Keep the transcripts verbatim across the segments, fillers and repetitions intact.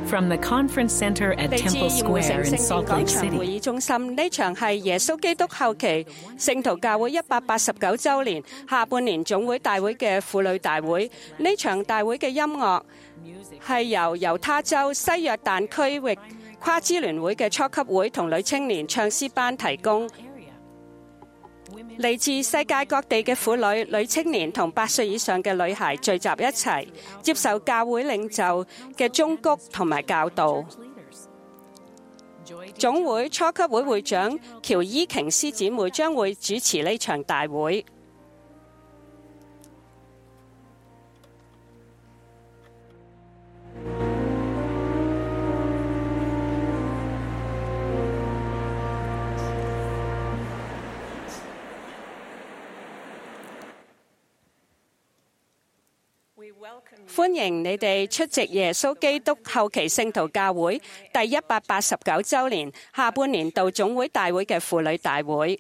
From the conference center at 嚟自 Temple 鹽湖城 Square in 聖殿 Salt 廣 Lake 場會 City. 議中心，呢場係耶穌基督後期聖徒教會一百八十九週年下半年總會大會嘅婦女大會。呢場大會嘅音樂係由猶他州西約旦區域跨支聯會嘅初級會同女青年唱詩班提供。嚟自世界各地嘅婦女、女青年同八歲以上嘅女孩聚集一齊，接受教會領袖嘅忠告同埋教導。總會初級會會長喬伊瓊斯姊妹將會主持呢場大會。歡迎你哋出席耶穌基督後期聖徒教會第一百八十九週年下半年度總會大會嘅婦女大會。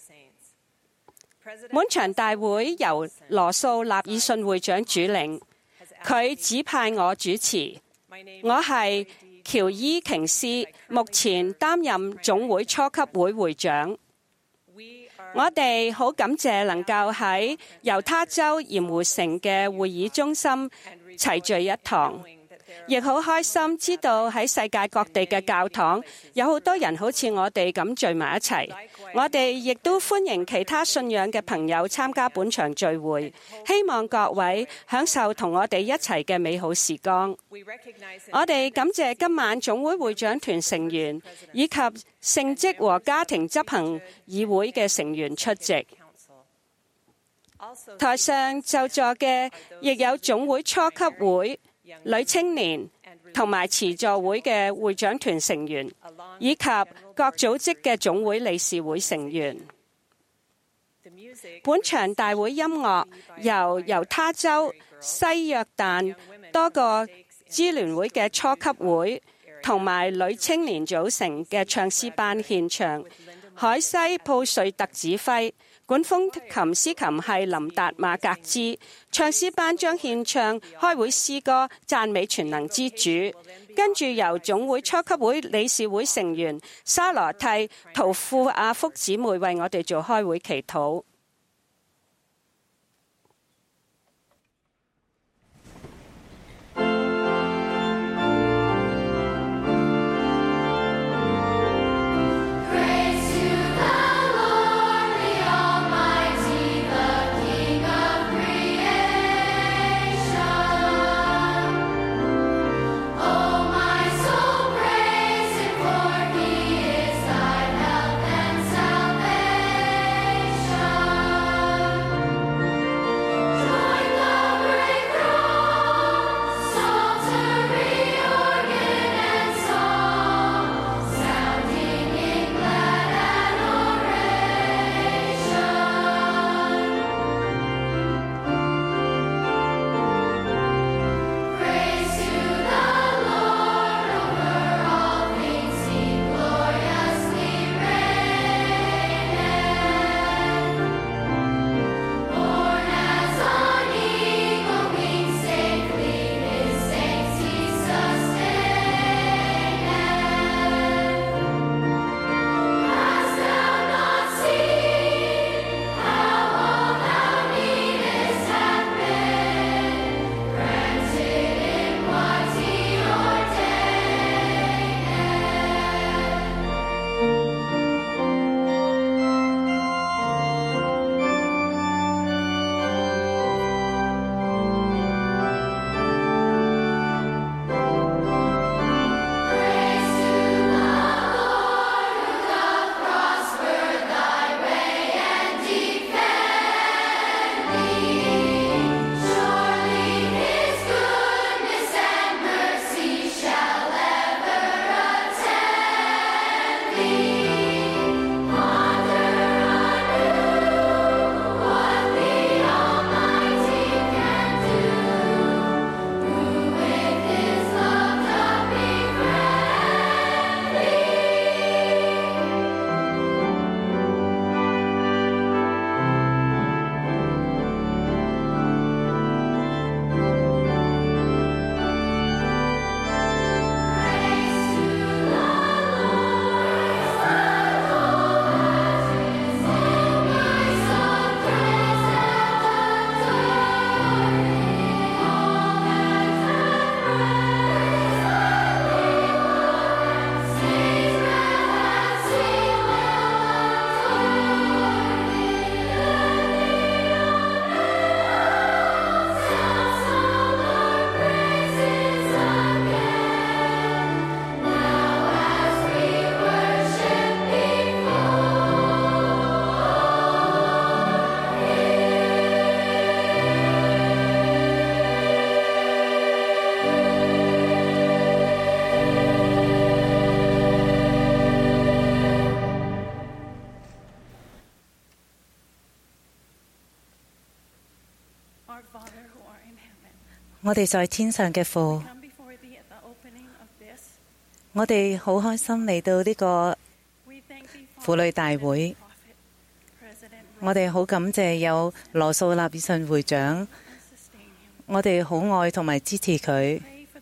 本場大會由羅素納爾遜會長主領，佢指派我主持。我係喬伊瓊斯，目前擔任總會初級會會長。我哋好感謝能夠喺猶他州鹽湖城嘅會議中心齊聚一堂，亦好開心知道喺世界各地嘅教堂有好多人好似我哋咁聚埋一齊。我哋亦都歡迎其他信仰嘅朋友參加本場聚會，希望各位享受同我哋一齊嘅美好時光。我哋感謝今晚總會會長團成員以及聖職和家庭執行議會嘅成員出席。台上就座嘅亦有總會初級會、女青年同埋慈助會嘅會長團成員，以及各組織嘅總會理事會成員。本場大會音樂由猶他州西約旦多個支聯會嘅初級會同埋女青年組成嘅唱詩班獻唱，海西普瑞特指揮，管風琴司琴係林達馬格茲，唱詩班將獻唱開會詩歌讚美全能之主，跟住由總會初級會理事會成員沙羅蒂圖庫亞福姊妹為我哋做開會祈禱。 For he is thy help and salvation. 我哋在天上嘅父，我哋好開心嚟到呢個婦女大會。我哋好感謝有羅素納爾遜會長，我哋好愛同埋支持佢。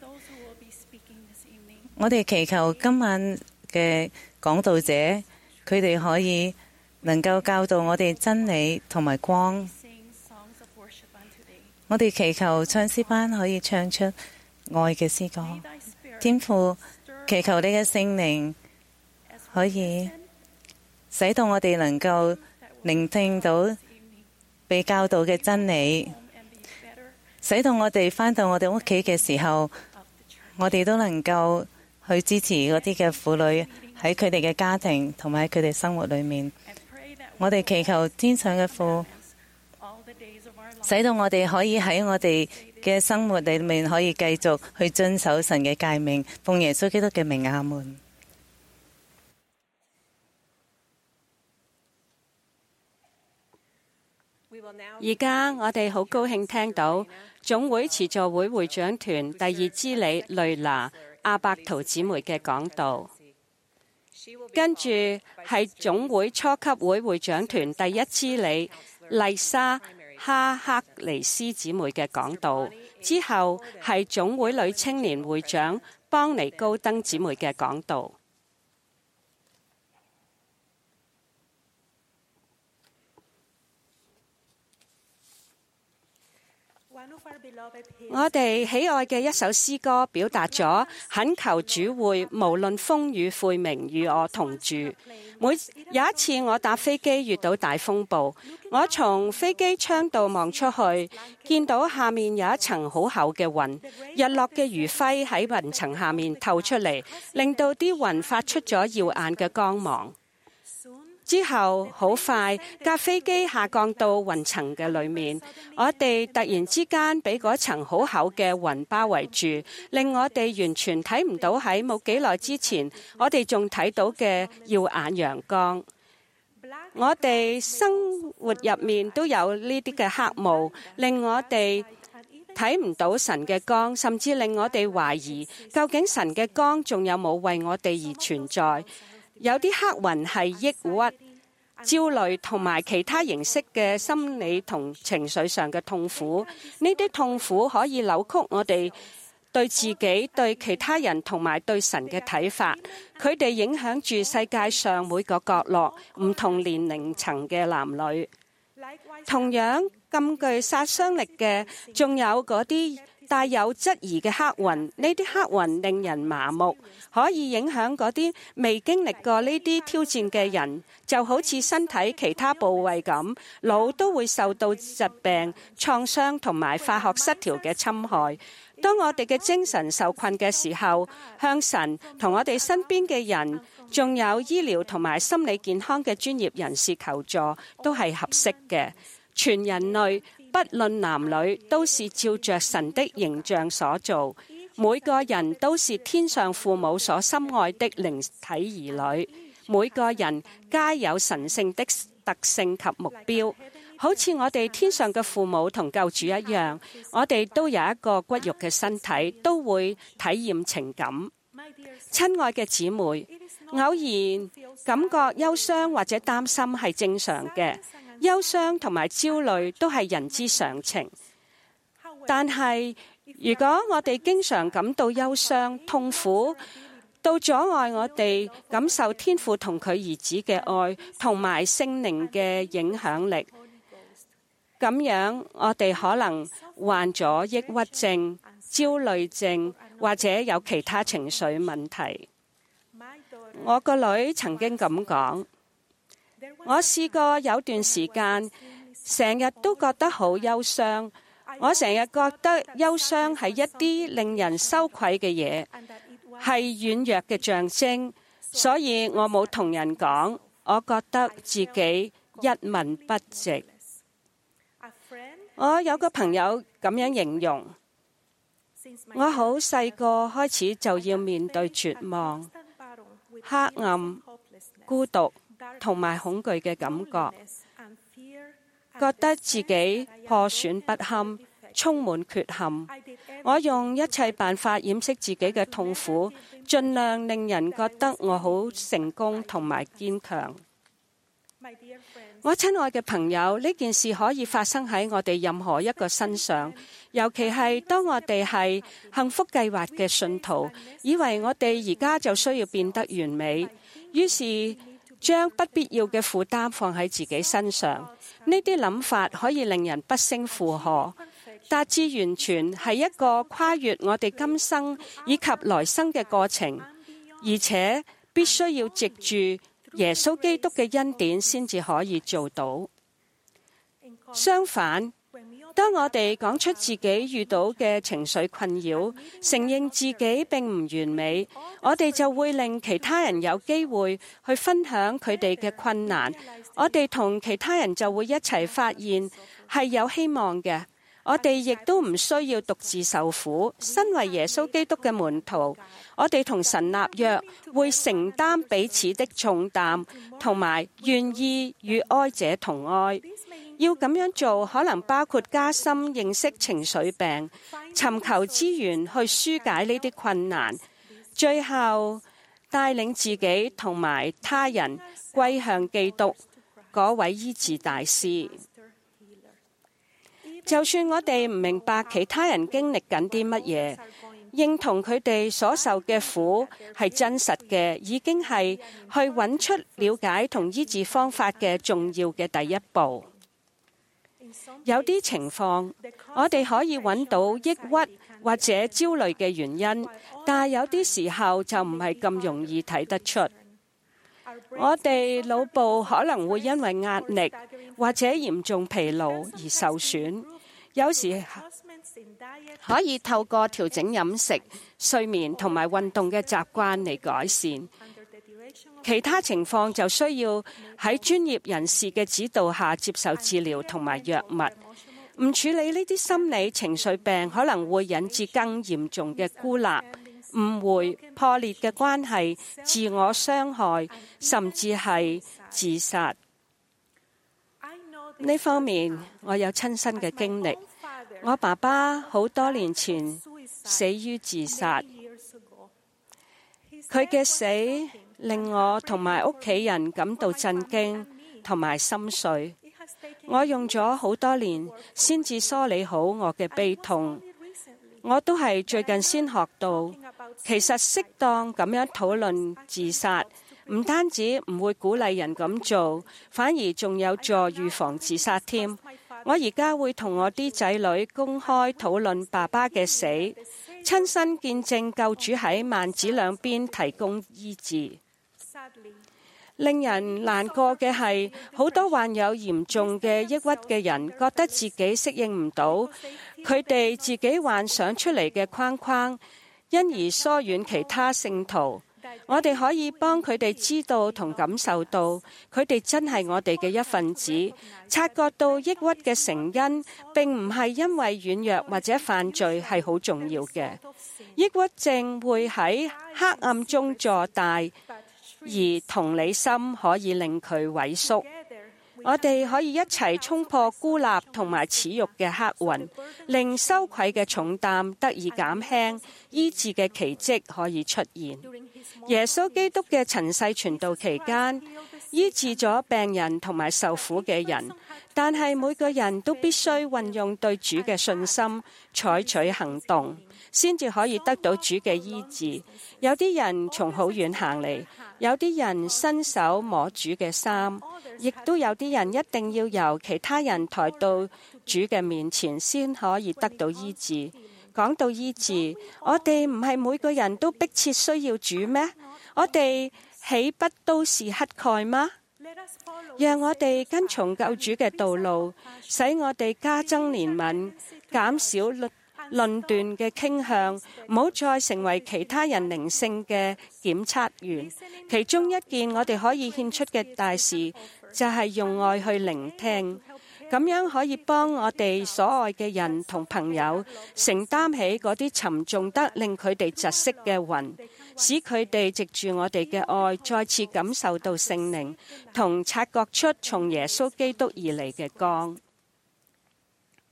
我哋祈求今晚嘅講道者，佢哋可以能夠教導我哋真理同埋光。我哋祈求唱詩班可以唱出愛嘅詩歌。天父，祈求你嘅聖靈可以使到我哋能夠聆聽到被教導嘅真理，使到我哋返到我哋屋企嘅時候，我哋都能夠去支持嗰啲嘅婦女喺佢哋嘅家庭同埋喺佢哋生活裏面。我哋祈求天上嘅父，使到我哋可以喺我哋嘅生活裏面可以繼續去遵守神嘅誡命，奉耶穌基督嘅名，阿門。 而家我哋好高興聽到總會慈助會會長團第二支理雷娜阿伯圖姊妹嘅講道，跟住係總會初級會會長團第一支理麗莎哈克尼斯姊妹嘅講道，之後係總會女青年會長邦尼高登姊妹嘅講道。我哋喜愛嘅一首詩歌，表達咗懇求主會無論風雨晦明與我同住。每有一次我搭飛機遇到大風暴，我從飛機窗度望出去，見到下面有一層好厚嘅雲，日落嘅餘暉喺雲層下面透出嚟，令到啲雲發出咗耀眼嘅光芒。之後好快架飛機下降到雲層嘅裏面，我哋突然之間俾嗰層好厚嘅雲包圍住，令我哋完全睇唔到喺冇幾耐之前我哋仲睇到嘅耀眼陽光。我哋生活入面都有呢啲嘅黑霧，令我哋睇唔到神嘅光，甚至令我哋懷疑究竟神嘅光仲有冇為我哋而存在。有啲黑雲係抑鬱、焦慮同埋其他形式嘅心理同情緒上嘅痛苦。呢啲痛苦可以扭曲我哋對自己、對其他人同埋對神嘅睇法。佢哋影響住世界上每個角落、唔同年齡層嘅男女。同樣咁具殺傷力嘅，仲有嗰啲帶有質疑嘅黑雲。呢啲黑雲令人麻木，可以影響嗰啲未經歷過呢啲挑戰嘅人，就好似身體其他部位咁，腦都會受到疾病、創傷同埋化學失調嘅侵害。當我哋嘅精神受困嘅時候，向神同我哋身邊嘅人，仲有醫療同埋心理健康嘅專業人士求助，都係合適嘅。全人類不論男女，都是照着神的形象所造，每個人都是天上父母所深愛的靈體兒女，每個人皆有神聖的特性及目標。好似我哋天上嘅父母同救主一樣，我哋都有一個骨肉嘅身體，都會體驗情感。親愛嘅姊妹，偶然感覺憂傷或者擔心係正常嘅。憂傷同埋焦慮都係人之常情，但係如果我哋經常感到憂傷、痛苦，到阻礙我哋感受天父同佢兒子嘅愛同埋聖靈嘅影響力，咁樣我哋可能患咗抑鬱症、焦慮症或者有其他情緒問題。我個女曾經咁講。我試過有段時間，成日都覺得好憂傷。我成日覺得憂傷係一啲令人羞愧嘅嘢，係軟弱嘅象徵。所以我冇同人講，我覺得自己一文不值。我有個朋友咁樣形容，我好細個開始就要面對絕望、黑暗、孤獨同埋恐懼嘅感覺，覺得自己破損不堪，充滿缺陷。 我用一切辦法掩飾自己嘅痛苦，盡量令人覺得我好成功同埋堅強。我親愛嘅朋友，呢件事可以發生喺我哋任何一個身上，尤其係當我哋係幸福計劃嘅信徒，以為我哋而家就需要變得完美，於是將不必要嘅負擔放喺自己身上。呢啲諗法可以令人不勝負荷。達至完全係一個跨越我哋今生以及來生嘅過程，而且必須要藉住耶穌基督嘅恩典先至可以做到。相反，當我哋講出自己遇到嘅情緒困擾，承認自己並唔完美，我哋就會令其他人有機會去分享佢哋嘅困難。我哋同其他人就會一齊發現係有希望嘅。我哋亦都唔需要獨自受苦。身為耶穌基督嘅門徒，我哋同神立約，會承擔彼此的重擔，同埋願意與哀者同哀。要咁樣做，可能包括加深認識情緒病，尋求資源去紓解呢啲困難，最後帶領自己同埋他人歸向基督，嗰位醫治大師。就算我哋唔明白其他人經歷緊啲乜嘢，認同佢哋所受嘅苦係真實嘅，已經係去揾出了解同醫治方法嘅重要嘅第一步。有啲情況，我哋可以揾到抑鬱或者焦慮嘅原因，但係有啲時候就唔係咁容易睇得出。我哋腦部可能會因為壓力或者嚴重疲勞而受損，有時可以透過調整飲食、睡眠同埋運動嘅習慣嚟改善。其他情況就需要喺專業人士嘅指導下接受治療同埋藥物。唔處理呢啲心理情緒病，可能會引致更嚴重嘅孤立、誤會、破裂嘅關係、自我傷害，甚至係自殺。呢方面我有親身嘅經歷。我爸爸好多年前死於自殺，佢嘅死令我同埋屋企人感到震驚同埋心碎。我用咗好多年先至梳理好我嘅悲痛。我都係最近先學到，其實適當咁樣討論自殺，唔單止唔會鼓勵人咁做，反而仲有助預防自殺添。我而家會同我啲仔女公開討論爸爸嘅死，親身見證救主喺萬子兩邊提供醫治。令人難過嘅係，好多患有嚴重嘅抑鬱嘅人覺得自己適應唔到佢哋自己幻想出嚟嘅框框，因而疏遠其他聖徒。我哋可以幫佢哋知道同感受到，佢哋真係我哋嘅一份子，察覺到抑鬱嘅成因並唔係因為軟弱或者犯罪係好重要嘅。抑鬱症會喺黑暗中坐大，而同理心可以令佢萎縮。我哋可以一齊衝破孤立同埋恥辱嘅黑雲，令羞愧嘅重擔得以減輕，醫治嘅奇蹟可以出現。耶穌基督嘅塵世傳道期間，醫治咗病人同埋受苦嘅人，但係每個人都必須運用對主嘅信心，採取行動，先至可以得到主嘅醫治。有啲人從好遠行嚟，有啲人伸手摸主嘅衫，亦都有啲人一定要由其他人抬到主嘅面前，先可以得到醫治。講到醫治，我哋唔係每個人都迫切需要主咩？我哋豈不都是乞丐嗎？讓我哋跟從救主嘅道路，使我哋加增憐憫，減少論論斷嘅傾向，唔好再成為其他人靈性嘅檢測員。其中一件我哋可以獻出嘅大事，就係用愛去聆聽。咁樣可以幫我哋所愛嘅人同朋友承擔起嗰啲沉重得令佢哋窒息嘅雲，使佢哋藉住我哋嘅愛再次感受到聖靈，同察覺出從耶穌基督而嚟嘅光。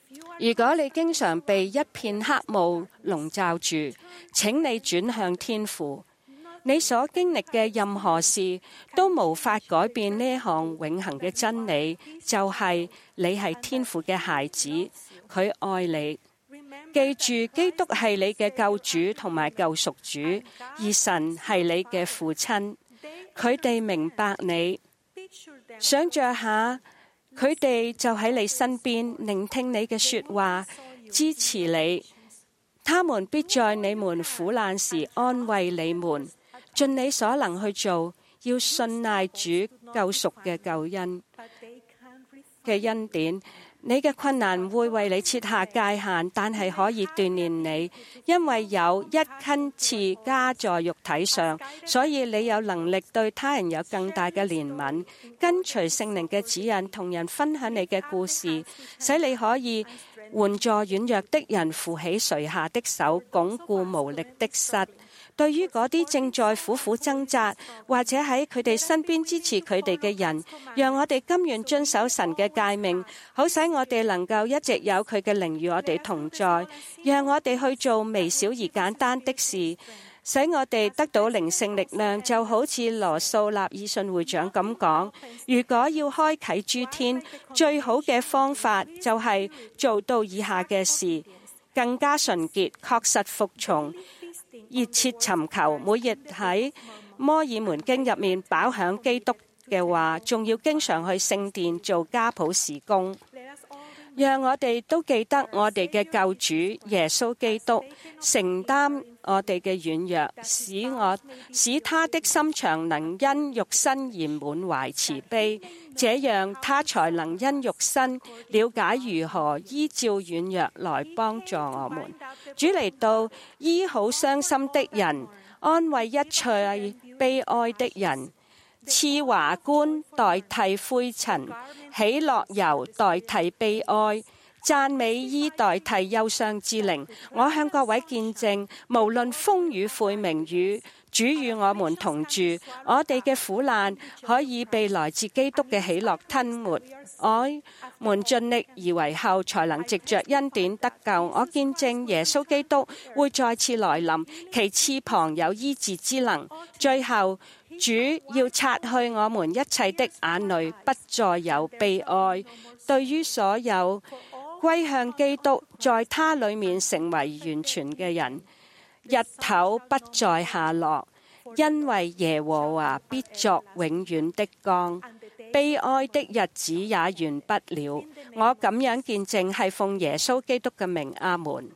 如果你經常被一片黑霧籠罩住，請你轉向天父。你所經歷嘅任何事都無法改變呢項永恆嘅真理，就係你係天父嘅孩子，佢愛你。記住，基督係你嘅救主同埋救贖主，而神係你嘅父親。佢哋明白你，想像下，佢哋就喺你身邊，聆聽你嘅說話，支持你。他們必在你們苦難時安慰你們，盡你所能去做，要信賴主救贖嘅救恩嘅恩典。你嘅困難會為你設下界限，但係可以鍛煉你，因為有一根刺加在肉體上，所以你有能力對他人有更大嘅憐憫。跟隨聖靈嘅指引，同人分享你嘅故事，使你可以援助軟弱的人，扶起垂下的手，鞏固無力的膝。對於嗰啲正在苦苦掙扎，或者喺佢哋身邊支持佢哋嘅人，讓我哋甘願遵守神嘅誡命，好使我哋能夠一直有佢嘅靈與我哋同在。讓我哋去做微小而簡單的事，使我哋得到靈性力量。就好似羅素納爾遜會長咁講，如果要開啟諸天，最好嘅方法就係做到以下嘅事：更加純潔，確實服從，熱切尋求，每日喺摩爾門經入面飽享基督嘅話，仲要經常去聖殿做家譜事工。讓我哋都記得我哋嘅救主耶穌基督承擔我哋嘅軟弱，使我使他的心腸能因肉身而滿懷慈悲，這樣他才能因肉身了解如何依照軟弱來幫助我們。主嚟到醫好傷心的人，安慰一切悲哀的人，賜華冠代替灰塵，喜樂油代替悲哀，讚美衣代替憂傷之靈。我向各位見證，無論風雨晦明雨，主與我們同住，我哋嘅苦難可以被來自基督嘅喜樂吞沒。我們盡力而為後，才能藉着恩典得救。我見證耶穌基督會再次來臨，其翅膀有醫治之能。最後，主要擦去我們一切的眼淚，不再有悲哀。對於所有歸向基督，在他裡面成為完全嘅人，日頭不再下落，因為耶和華必作永遠的光，悲哀的日子也完不了。我咁樣見證係奉耶穌基督嘅名，阿門。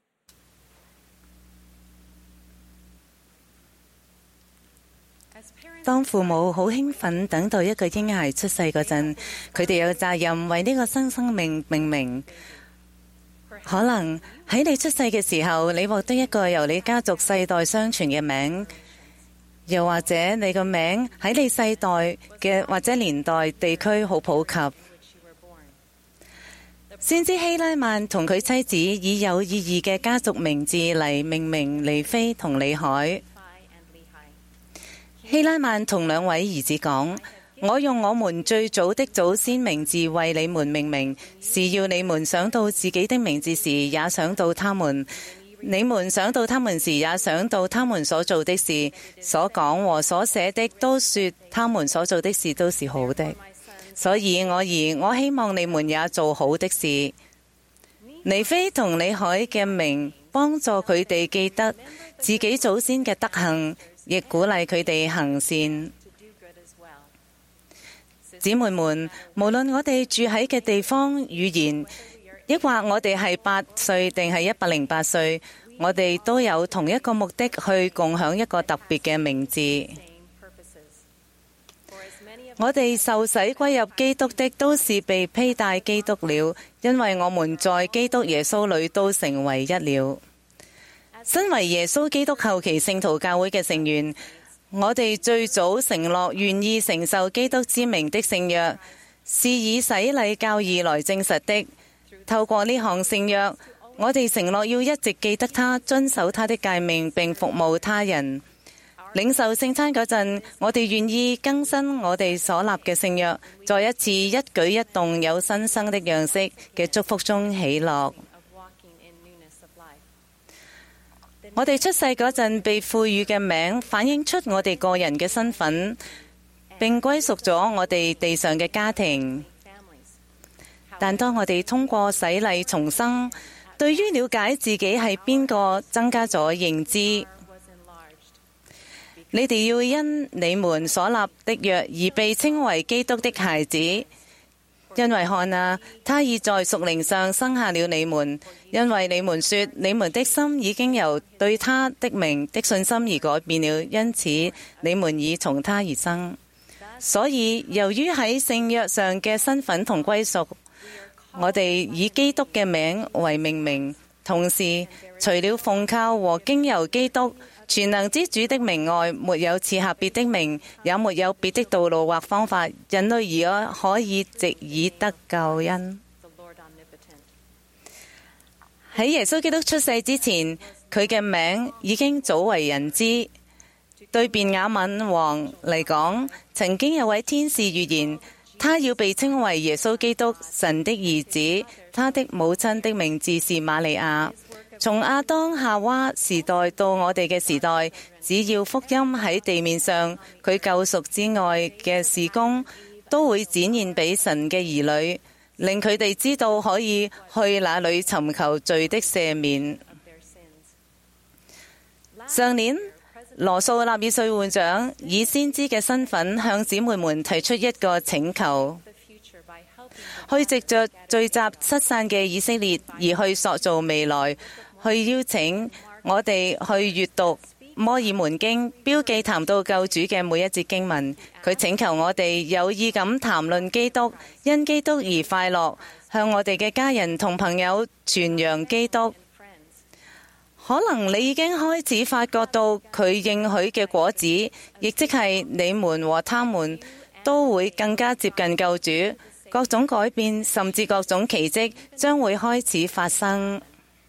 當父母好興奮等待一個嬰孩出世嗰陣，佢哋有責任為呢個新生命命名。可能喺你出世嘅時候，你獲得一個由你家族世代相傳嘅名，又或者你個名喺你世代嘅或者年代地區好普及。先知希拉曼同佢妻子以有意義嘅家族名字嚟命名利非同利海。希拉曼同兩位兒子講：我用我們最早的祖先名字為你們命名，是要你們想到自己的名字時，也想到他們；你們想到他們時，也想到他們所做的事。所講和所寫的都說他們所做的事都是好的。所以我兒，我希望你們也做好的事。尼非同利海嘅名幫助佢哋記得自己祖先嘅德行，亦鼓勵佢哋行善。姊妹們，無論我哋住喺嘅地方語言，抑或我哋係八歲定係一百零八歲，我哋都有同一個目的去共享一個特別嘅名字。我哋受洗歸入基督的，都是被披戴基督了，因為我們在基督耶穌裏都成為一了。身為耶穌基督後期聖徒教會嘅成員，我哋最早承諾願意承受基督之名的聖約，是以洗禮教義來證實的。透過呢項聖約，我哋承諾要一直記得他，遵守他的誡命，並服務他人。呢領受聖餐嗰陣，我哋願意更新我哋所立嘅聖約，再一次一舉一動有新生的樣式嘅祝福中喜樂。我哋出世嗰陣被賦予嘅名，反映出我哋個人嘅身份，並歸屬咗我哋地上嘅家庭。但當我哋通過洗禮重生，對於了解自己係邊個增加咗認知。你哋要因你們所立的約而被稱為基督的孩子，因為看啊，他已在屬靈上生下了你們。因為你們說你們的心已經由對他的名的信心而改變了，因此你們已從他而生。所以由於喺聖約上嘅身份同歸屬，我哋以基督嘅名為命名，同時除了奉靠和經由基督全能之主的名外，沒有賜下別的名，也沒有別的道路或方法，人類而可以藉以得救恩。喺耶穌基督出世之前，佢嘅名已經早為人知。對便雅憫王嚟講，曾經有位天使預言，他要被稱為耶穌基督，神的兒子。他的母親的名字是瑪利亞。從亞當夏娃時代到我哋嘅時代，只要福音喺地面上，佢救贖之外嘅事工都會展現俾神嘅兒女，令佢哋知道可以去那裏尋求罪的赦免。上年羅素納爾稅會長以先知嘅身份向姊妹們提出一個請求，去藉着聚集失散嘅以色列而去塑造未來，去邀請我哋去閱讀摩爾門經，標記談到救主嘅每一節經文。佢請求我哋有意咁談論基督，因基督而快樂，向我哋嘅家人同朋友傳揚基督。可能你已經開始發覺到佢應許嘅果子，亦即係你們和他們都會更加接近救主，各種改變甚至各種奇蹟將會開始發生。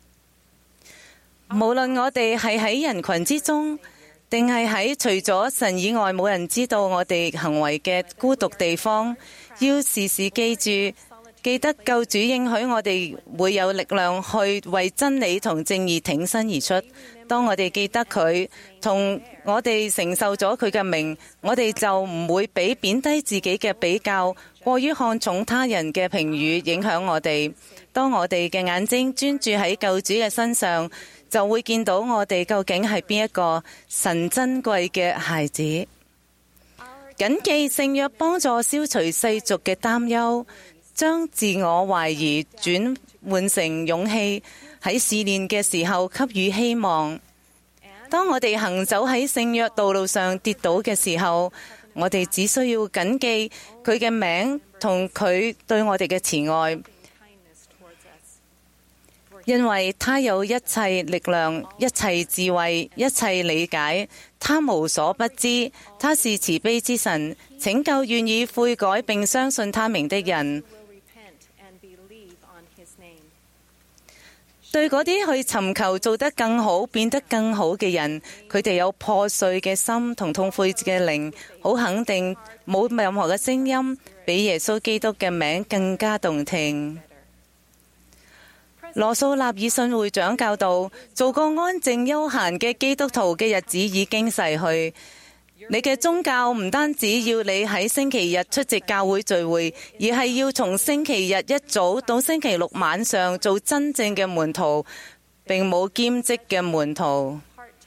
無論我哋係喺人群之中，定係喺除咗神以外冇人知道我哋行為嘅孤獨地方，要時時記住，記得救主應許我哋會有力量去為真理同正義挺身而出。當我哋記得佢，同我哋承受咗佢嘅名，我哋就唔會俾貶低自己嘅比較，過於看重他人嘅評語影響我哋。當我哋嘅眼睛專注喺救主嘅身上，就會見到我哋究竟係邊一個神珍貴嘅孩子。謹記聖約幫助消除世俗嘅擔憂，將自我懷疑轉換成勇氣，喺試煉嘅時候給予希望。當我哋行走喺聖約道路上跌倒嘅時候，我哋只需要謹記佢嘅名同佢對我哋嘅慈愛，因為他有一切力量、一切智慧、一切理解，他無所不知，他是慈悲之神，拯救願意悔改並相信他名的人。對嗰啲去尋求做得更好、變得更好嘅人，佢哋有破碎嘅心同痛悔嘅靈，好肯定冇任何嘅聲音比耶穌基督嘅名更加動聽。羅素納爾遜會長教導，做個安靜休閒嘅基督徒嘅日子已經逝去。你嘅宗教唔單止要你喺星期日出席教會聚會，而係要從星期日一早到星期六晚上做真正嘅門徒，並冇兼職嘅門徒。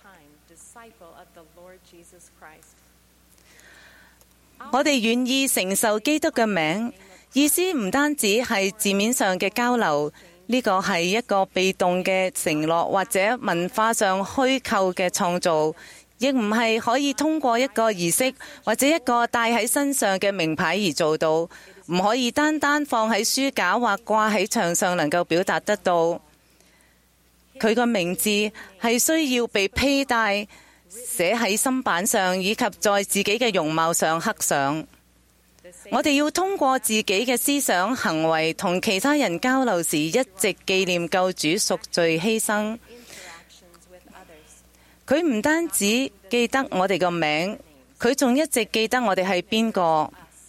我哋願意承受基督嘅名，意思唔單止係字面上嘅交流，呢個係一個被動嘅承諾，或者文化上虛構嘅創造，亦唔係可以通過一個儀式或者一個戴喺身上嘅名牌而做到，唔可以單單放喺書架或掛喺牆上能夠表達得到。佢個名字係需要被披戴，寫喺心板上，以及在自己嘅容貌上刻上。我哋要通過自己嘅思想行為同其他人交流時，一直紀念救主贖罪犧牲。 佢唔單止記得我哋個名，佢仲一直記得我哋係邊個。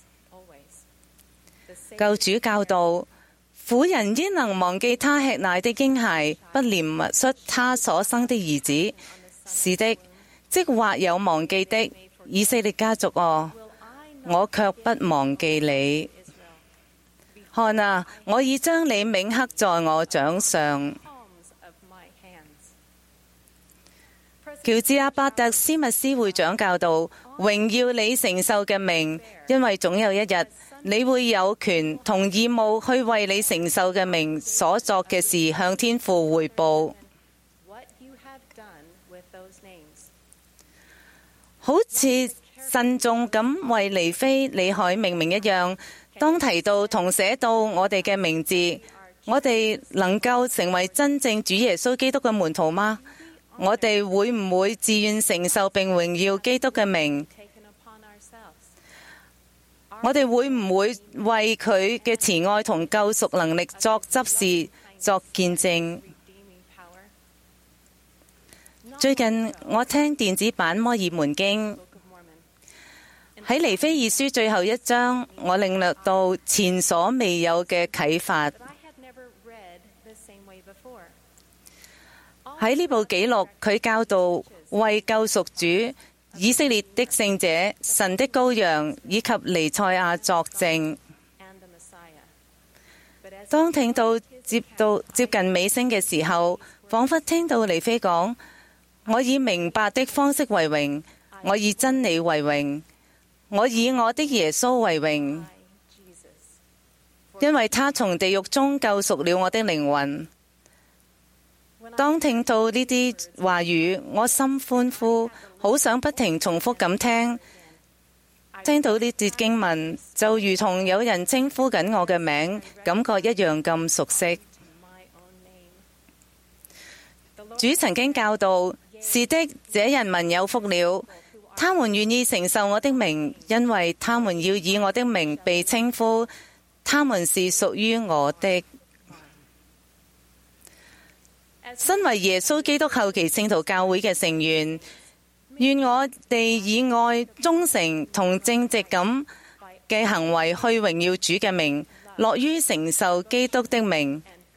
救主教導，婦人焉能忘記他吃奶的嬰孩，不憐恤他所生的兒子？是的，即或有忘記的，以色列家族哦，我卻不忘記你。看啊，我已將你銘刻在我掌上。喬治阿伯特斯密斯會長教導，榮耀你承受嘅名，因為總有一日你會有權同義務去為你承受嘅名所作嘅事向天父匯報。好似慎重咁為尼非、李海命名一樣，當提到同寫到我哋嘅名字，我哋能夠成為真正主耶穌基督嘅門徒嗎？我哋會唔會自願承受並榮耀基督嘅名？我哋會唔會為佢嘅慈愛同救贖能力作執事、作見證？最近我聽電子版《摩爾門經》，喺尼非二書最後一章，我領略到前所未有嘅啟發。喺呢部紀錄，佢教導為救贖主、以色列的聖者、神的羔羊以及彌賽亞作證。當聽到接到接近尾聲嘅時候，仿佛聽到尼非講：我以明白的方式為榮，我以真理為榮，我以我的耶穌為榮，因為他從地獄中救贖了我的靈魂。當聽到呢啲話語，我心歡呼，好想不停重複咁聽。聽到呢節經文，就如同有人稱呼緊我嘅名，感覺一樣咁熟悉。主曾經教導：是的，這人民有福了，他們願意承受我的名，因為他們要以我的名被稱呼，他們是屬於我的。身為耶穌基督後期聖徒教會嘅成員，願我哋以愛、忠誠同正直咁嘅行為去榮耀主嘅名，樂於承受基督的名。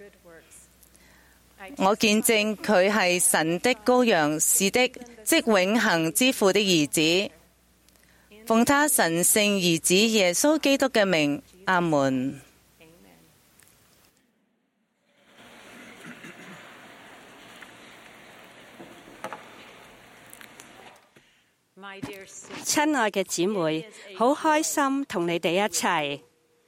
我見證佢係神的羔羊，是的，即永恆之父的兒子。奉他神聖兒子耶穌基督嘅名，阿門。 親愛嘅姊妹，好開心同你哋一齊。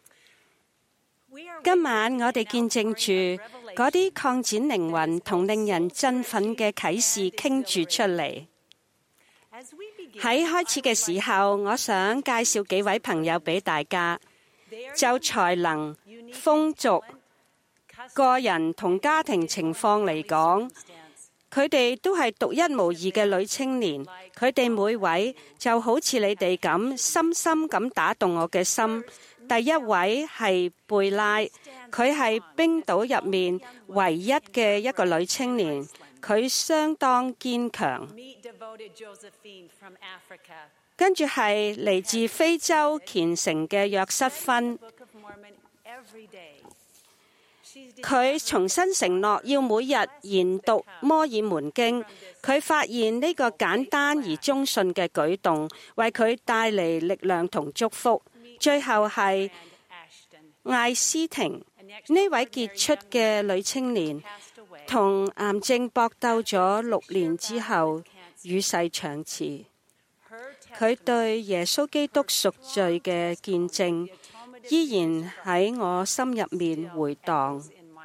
今晚我哋見證住嗰啲擴展靈魂同令人振奮嘅啟示傾注出嚟。喺開始嘅時候，我想介紹幾位朋友俾大家，就才能、風俗、個人同家庭情況嚟講，佢哋都係獨一無二嘅女青年，佢哋每位就好似你哋咁，深深咁打動我嘅心。第一位係貝拉，佢係冰島入面唯一嘅一個女青年，佢相當堅強。跟住係嚟自非洲虔誠嘅約瑟芬。佢重新承諾要每日研讀摩爾門經，佢發現呢個簡單而忠信嘅舉動，為佢帶嚟力量同祝福。最後係艾斯婷，呢位傑出嘅女青年，同癌症搏鬥咗六年之後，與世長辭。佢對耶穌基督贖罪嘅見證，依然喺我心入面回盪。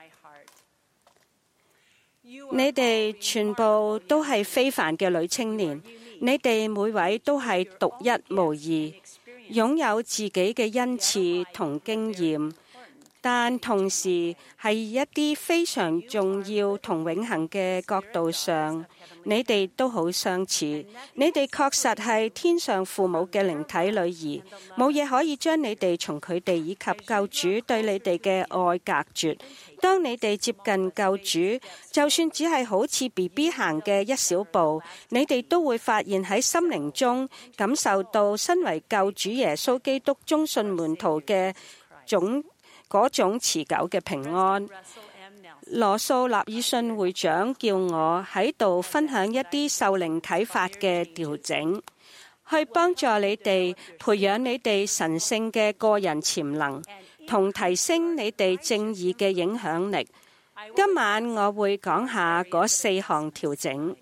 你哋全部都係非凡嘅女青年，你哋每位都係獨一無二，擁有自己嘅恩賜同經驗。 但同時係一啲非常重要同永恆嘅角度上，你哋都好相似。你哋確實係天上父母嘅靈體女兒，冇嘢可以將你哋從佢哋以及救主對你哋嘅愛隔絕。當你哋接近救主，就算只係好似 B B 行嘅一小步，你哋都會發現喺心靈中感受到身為救主耶穌基督忠信門徒嘅總嗰種持久嘅平安。羅素納爾遜會長叫我喺度分享一啲受靈啟發嘅調整，去幫助你哋培養你哋神聖嘅個人潛能，同提升你哋正義嘅影響力。今晚我會講下嗰四項調整。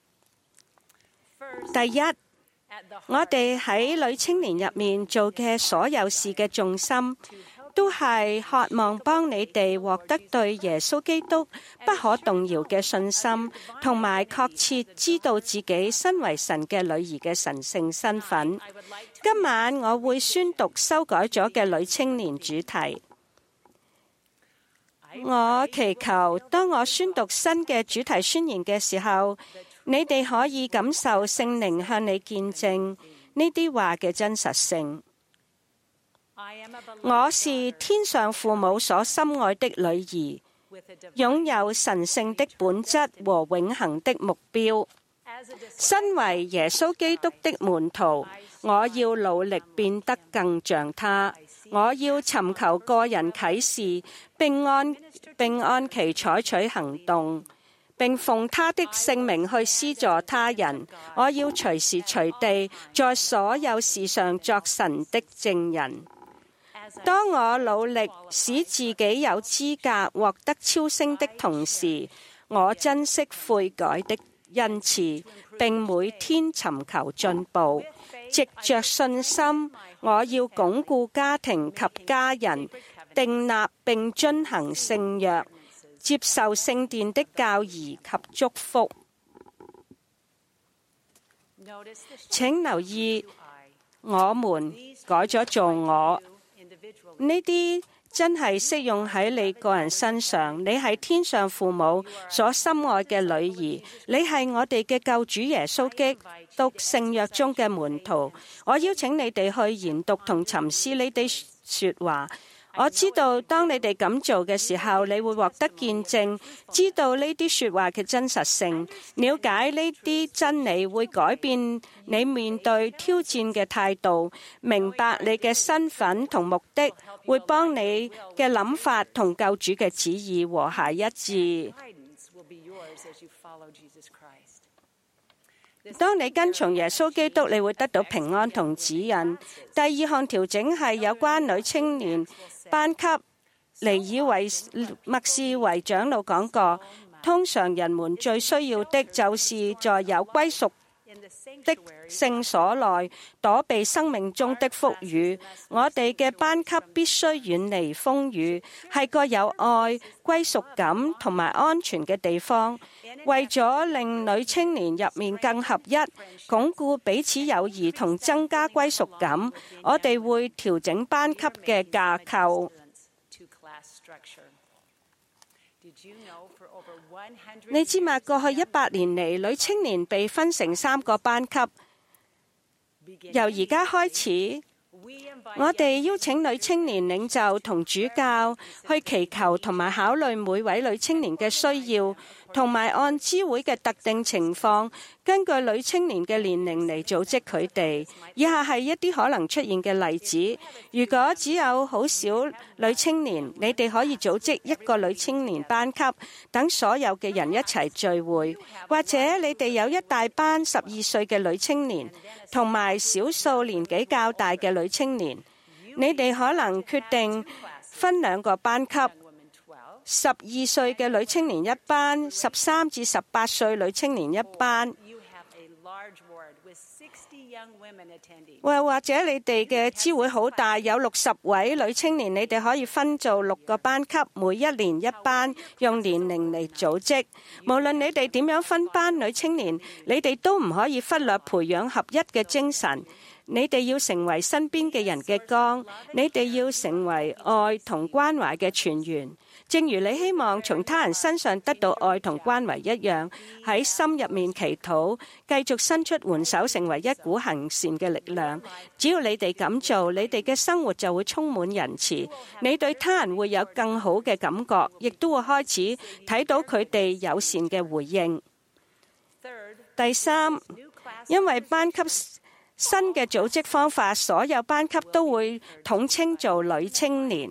第一，我哋喺女青年入面做嘅所有事嘅重心，都係渴望幫你哋獲得對耶穌基督不可動搖嘅信心，同埋確切知道自己身為神嘅女兒嘅神聖身份。今晚我會宣讀修改咗嘅女青年主題。我祈求當我宣讀新嘅主題宣言嘅時候，你哋可以感受聖靈向你見證呢啲話嘅真實性。我是天上父母所深愛的女兒，擁有神聖的本質和永恆的目標。身為耶穌基督的門徒，我要努力變得更像他。我要尋求個人啟示，並按並按其採取行動，並奉他的聖名去施助他人。我要隨時隨地在所有事上作神的證人。當我努力使自己有資格獲得超升的同時，我珍惜悔改的恩賜，並每天尋求進步。藉着信心，我要鞏固家庭及家人，訂立並遵行聖約，接受聖殿的教義及祝福。請留意，我們改咗做我。呢啲真係適用喺你個人身上。你係天上父母所深愛嘅女兒，你係我哋嘅救主耶穌基督聖約中嘅門徒。我邀請你哋去研讀同沉思呢啲說話。我知道當你哋咁做嘅時候，你會獲得見證，知道呢啲說話嘅真實性，了解呢啲真理會改變你面對挑戰嘅態度，明白你嘅身份同目的，會幫你嘅諗法同救主嘅旨意和諧一致。當你跟從耶穌基督，你會得到平安同指引。第二項調整係有關女青年班級。尼爾維默士維長老講過，通常人們最需要的就是在有歸屬的聖所內躲避生命中的風雨。我哋嘅班級必須遠離風雨，係個有愛、歸屬感同埋安全嘅地方。為咗令女青年入面更合一，鞏固彼此友誼同增加歸屬感，我哋會調整班級嘅架構。你知嘛？過去一百年嚟，女青年被分成三個班級。由而家開始，我哋邀請女青年領袖同主教去祈求同埋考慮每位女青年嘅需要，同埋按支會嘅特定情況，根據女青年嘅年齡嚟組織佢哋。以下係一啲可能出現嘅例子。如果只有好少女青年，你哋可以組織一個女青年班級，等所有嘅人一齊聚會。或者你哋有一大班十二歲嘅女青年，同埋少數年紀較大嘅女青年，你哋可能決定分兩個班級。十二歲嘅女青年一班，十三至十八歲女青年一班。或或者你哋嘅支會好大，有六十位女青年，你哋可以分做六個班級，每一年一班，用年齡嚟組織。無論你哋點樣分班女青年，你哋都唔可以忽略培養合一嘅精神。 你哋要成為身邊嘅人嘅光，你哋要成為愛同關懷嘅泉源。正如你希望從他人身上得到愛同關懷一樣，喺心入面祈禱，繼續伸出援手，成為一股行善嘅力量。只要你哋咁做，你哋嘅生活就會充滿仁慈，你對他人會有更好嘅感覺，亦都會開始睇到佢哋友善嘅回應。第三，因為班級新嘅組織方法，所有班級都會統稱做女青年。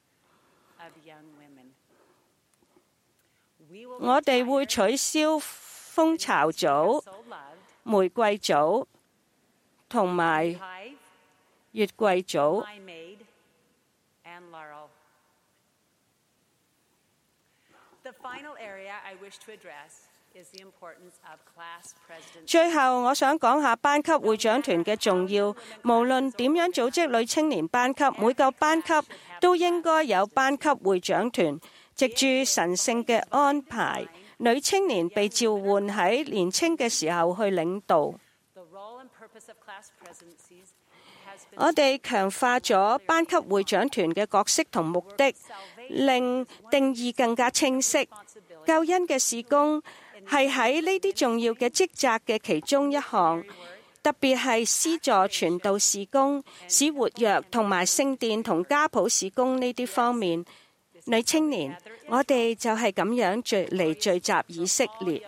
我哋會取消蜂巢組、玫瑰組同埋月桂組。最後，我想講下班級會長團嘅重要。無論點樣組織女青年班級，每個班級都應該有班級會長團。藉住神聖嘅安排，女青年被召喚喺年青嘅時候去領導。我哋強化咗班級會長團嘅角色同目的，令定義更加清晰。救恩嘅事工係喺呢啲重要嘅職責嘅其中一項，特別係施助傳道事工、使活躍同埋聖殿同家譜事工呢啲方面。女青年，我哋就係咁樣聚嚟聚集以色列。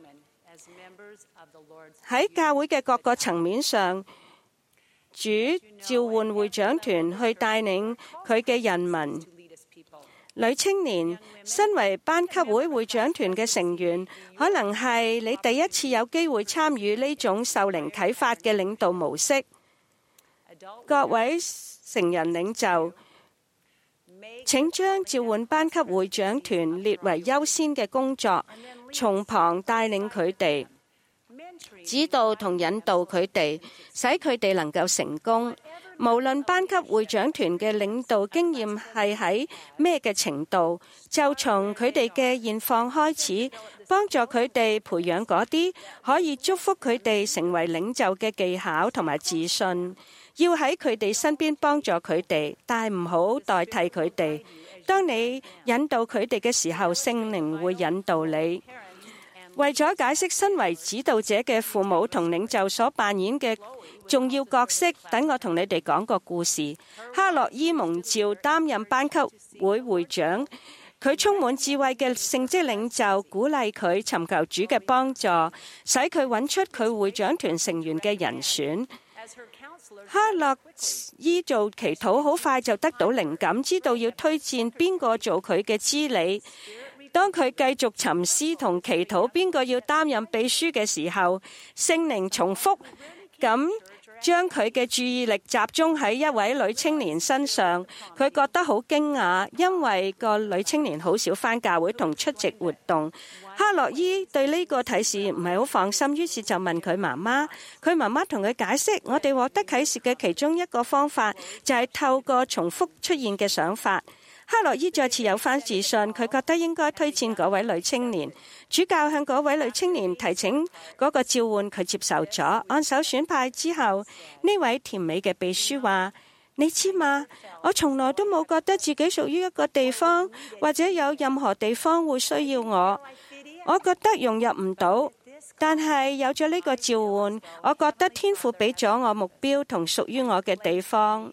喺教會嘅各個層面上，主召喚會長團去帶領佢嘅人民。女青年身為班級會會長團嘅成員，可能係你第一次有機會參與呢種受靈啟發嘅領導模式。各位成人領袖，請將召喚班級會長團列為優先嘅工作，從旁帶領佢哋，指導同引導佢哋，使佢哋能夠成功。無論班級會長團嘅領導經驗係喺咩嘅程度，就從佢哋嘅現況開始，幫助佢哋培養嗰啲可以祝福佢哋成為領袖嘅技巧同埋自信。要喺佢哋身邊幫助佢哋，但唔好代替佢哋。當你引導佢哋嘅時候，聖靈會引導你。為咗解釋身為指導者嘅父母同領袖所扮演嘅重要角色，等我同你哋講個故事。哈洛伊蒙召擔任班級會會長，佢充滿智慧嘅聖職領袖鼓勵佢尋求主嘅幫助，使佢揾出佢會長團成員嘅人選。哈洛伊做祈禱，好快就得到靈感，知道要推薦邊個做佢嘅知理。當佢繼續沉思同祈禱邊個要擔任秘書嘅時候，聖靈重複咁將佢嘅注意力集中喺一位女青年身上。佢覺得好驚訝，因為個女青年好少返教會同出席活動。哈洛伊對呢個提示唔係好放心，於是就問佢媽媽。佢媽媽同佢解釋，我哋獲得啟示嘅其中一個方法就係透過重複出現嘅想法。哈洛伊再次有返自信，佢覺得應該推薦嗰位女青年。主教向嗰位女青年提請嗰個召喚，佢接受咗。按手選派之後，呢位甜美嘅秘書話：你知嘛？我從來都冇覺得自己屬於一個地方，或者有任何地方會需要我。我覺得融入唔到，但係有咗呢個召喚，我覺得天父俾咗我目標同屬於我嘅地方。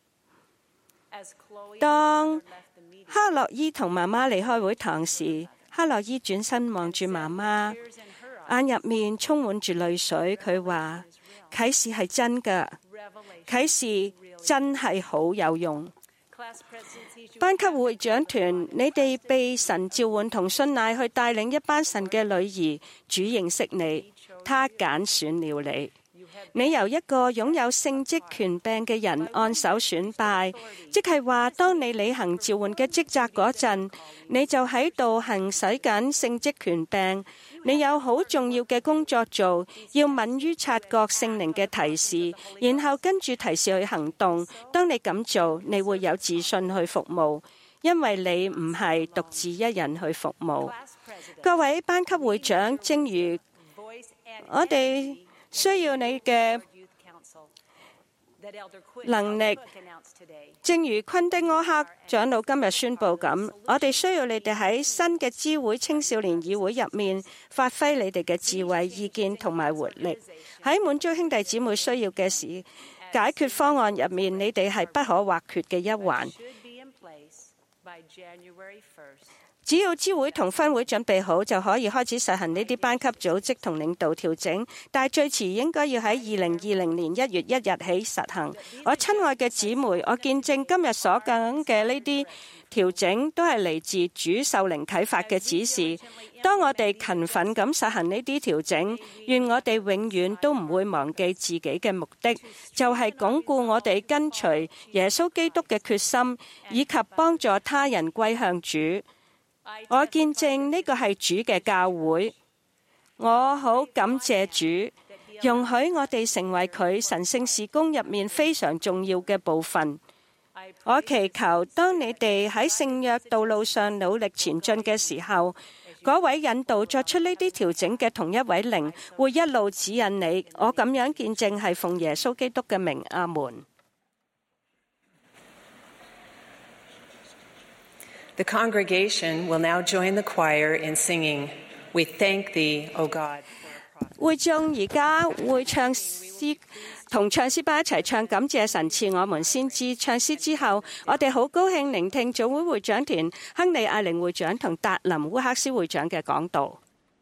當哈洛伊同媽媽離開會堂時，哈洛伊轉身望住媽媽，眼入面充滿住淚水。佢話：啟示係真㗎，啟示真係好有用。班級會長團，你哋被神召喚同信賴去帶領一班神嘅女兒，主認識你，他揀選了你。你由一個擁有聖職權柄嘅人按手選拜，即係話當你履行召喚嘅職責嗰陣，你就喺度行使緊聖職權柄。你有好重要嘅工作做，要敏於察覺聖靈嘅提示，然後跟住提示去行動。當你咁做，你會有自信去服務，因為你唔係獨自一人去服務。各位班級會長，正如我哋需要你嘅能力。正如昆丁柯克長老今日宣佈咁，我哋需要你哋喺新嘅支會青少年議會入面發揮你哋嘅智慧、意見同埋活力，喺滿足兄弟姊妹需要嘅事解決方案入面，你哋係不可或缺嘅一環。只要支會同分會準備好，就可以開始實行呢啲班級組織同領導調整，但係最遲應該要喺二零二零年一月一日起實行。我親愛嘅姊妹，我見證今日所講嘅呢啲調整都係嚟自主受靈啟發嘅指示。當我哋勤奮咁實行呢啲調整，願我哋永遠都唔會忘記自己嘅目的，就係鞏固我哋跟隨耶穌基督嘅決心，以及幫助他人歸向主。我見證呢個係主嘅教會，我好感謝主，容許我哋成為佢神聖事工入面非常重要嘅部分。我祈求當你哋喺聖約道路上努力前進嘅時候，嗰位引導作出呢啲調整嘅同一位靈會一路指引你。我咁樣見證係奉耶穌基督嘅名，阿門。 The congregation will now join the choir in singing, "We thank thee, O God." 會眾而家會唱詩，同唱詩班一齊唱感謝神賜我們先知。唱詩之後，我哋好高興聆聽總會會長團亨利艾靈會長同達林烏克斯會長嘅講道。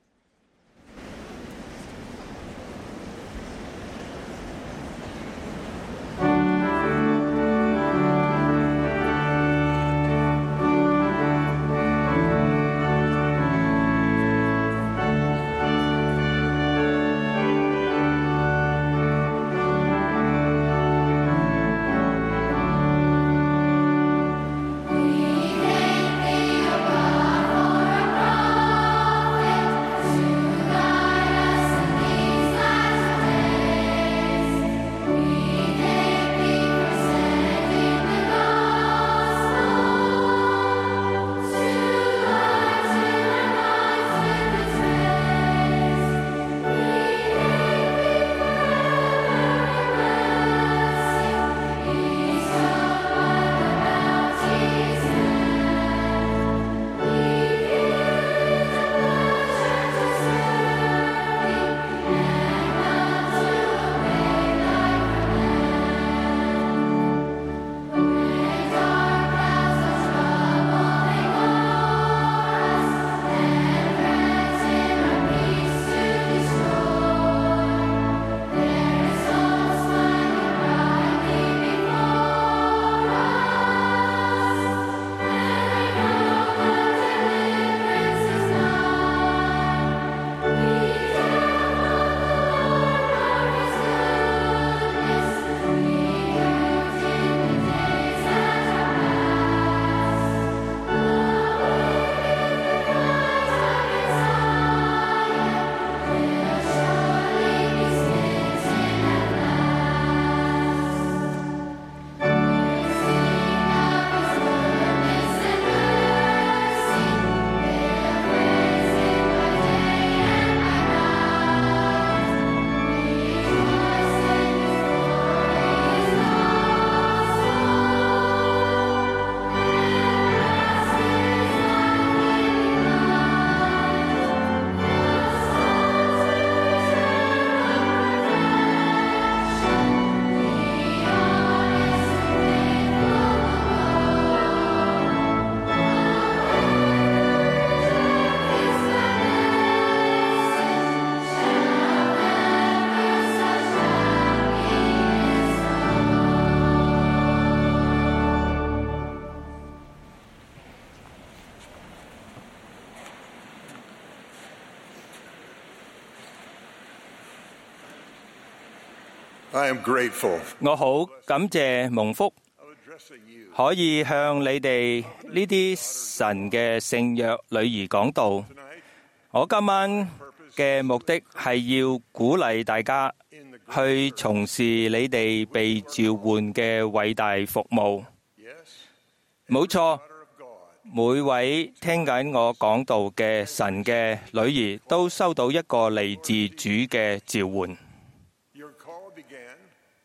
I am grateful. 我好感謝蒙福，可以向你哋呢啲神嘅聖約女兒講道。我今晚嘅目的係要鼓勵大家去從事你哋被召喚嘅偉大服務。冇錯，每位聽緊我講道嘅神嘅女兒都收到一個嚟自主嘅召喚。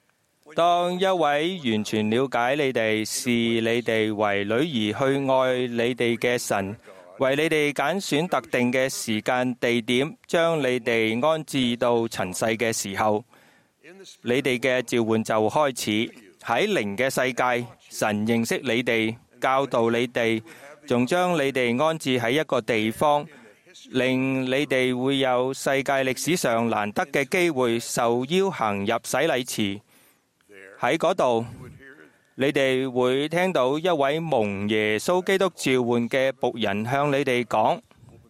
當一位完全了解你哋、視你哋為女兒、去愛你哋嘅神，為你哋揀選特定嘅時間地點，將你哋安置到塵世嘅時候，你哋嘅召喚就開始。喺靈嘅世界，神認識你哋，教導你哋，仲將你哋安置喺一個地方，令你哋會有世界歷史上難得嘅機會，受邀行入洗禮池。喺嗰度，你哋會聽到一位蒙耶穌基督召喚嘅僕人向你哋講：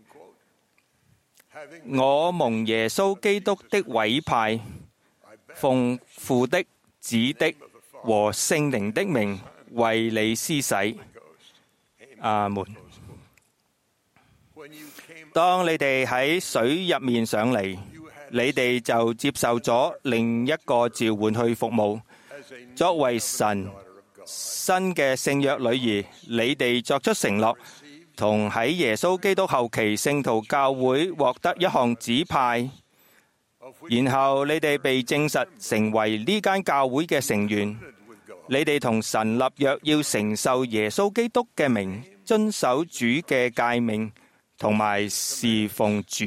我蒙耶穌基督的委派，奉父的、子的和聖靈的名為你施洗。阿門。當你哋喺水入面上嚟，你哋就接受咗另一個召喚去服務。作為神新嘅聖約女兒，你哋作出承諾，同喺耶穌基督後期聖徒教會獲得一項指派，然後你哋被證實成為呢間教會嘅成員。你哋同神立約，要承受耶穌基督嘅名，遵守主嘅誡命，同埋侍奉主。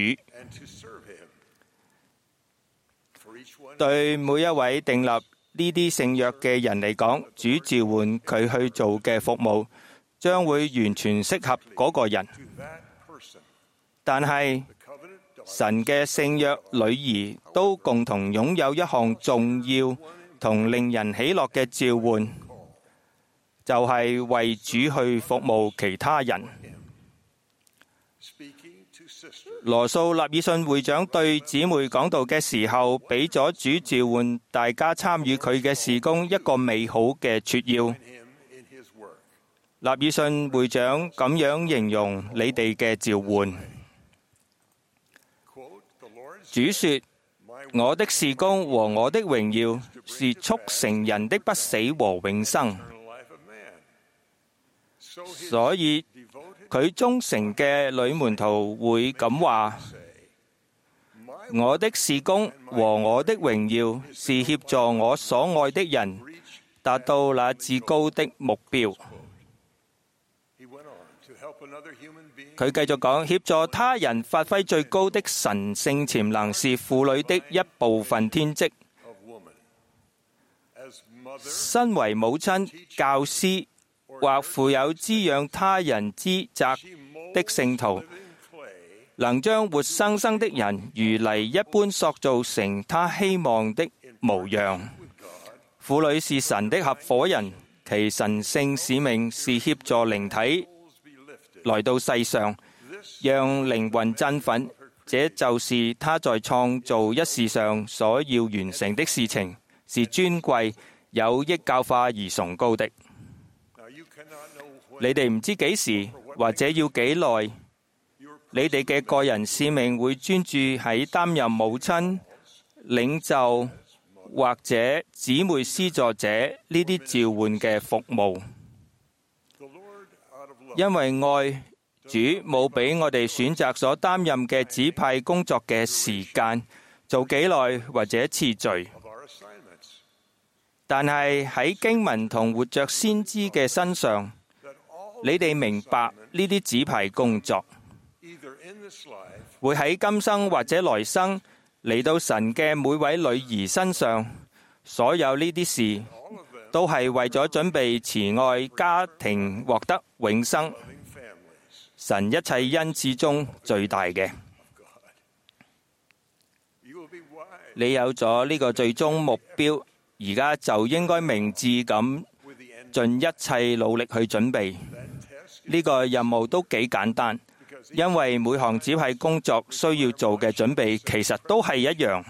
對每一位訂立呢啲聖約嘅人嚟講，主召喚佢去做嘅服務，將會完全適合嗰個人。但係神嘅聖約女兒都共同擁有一項重要同令人喜樂嘅召喚，就係、是、為主去服務其他人。羅素納爾遜會長對姊妹講道嘅時候，俾咗主召喚大家參與佢嘅事工一個美好嘅撮要。納爾遜會長咁樣形容你哋嘅召喚：主說，我的事工和我的榮耀是促成人的不死和永生。所以佢忠誠嘅女門徒會咁話：我的事工和我的榮耀是協助我所愛的人達到那至高的目標。佢繼續講，協助他人發揮最高的神聖潛能是婦女的一部分天職。身為母親、教師或負有滋養他人之責的聖徒，能將活生生的人如泥一般塑造成他希望的模樣。婦女是神的合夥人，其神聖使命是協助靈體來到世上，讓靈魂振奮。這就是他在創造一事上所要完成的事情，是尊貴、有益教化而崇高的。你哋唔知幾時或者要幾耐，你哋嘅個人使命會專注喺擔任母親、領袖或者姊妹施助者呢啲召喚嘅服務。因為愛，主冇俾我哋選擇所擔任嘅指派工作嘅時間，做幾耐或者次序。但係喺經文同活着先知嘅身上，你哋明白呢啲指派工作會喺今生或者來生嚟到神嘅每位女兒身上。所有呢啲事都係為咗準備慈愛家庭獲得永生，神一切恩賜中最大嘅。你有咗呢個最終目標，而家就應該明智咁盡一切努力去準備。呢個任務都幾簡單，因為每項指派工作需要做嘅準備其實都係一樣。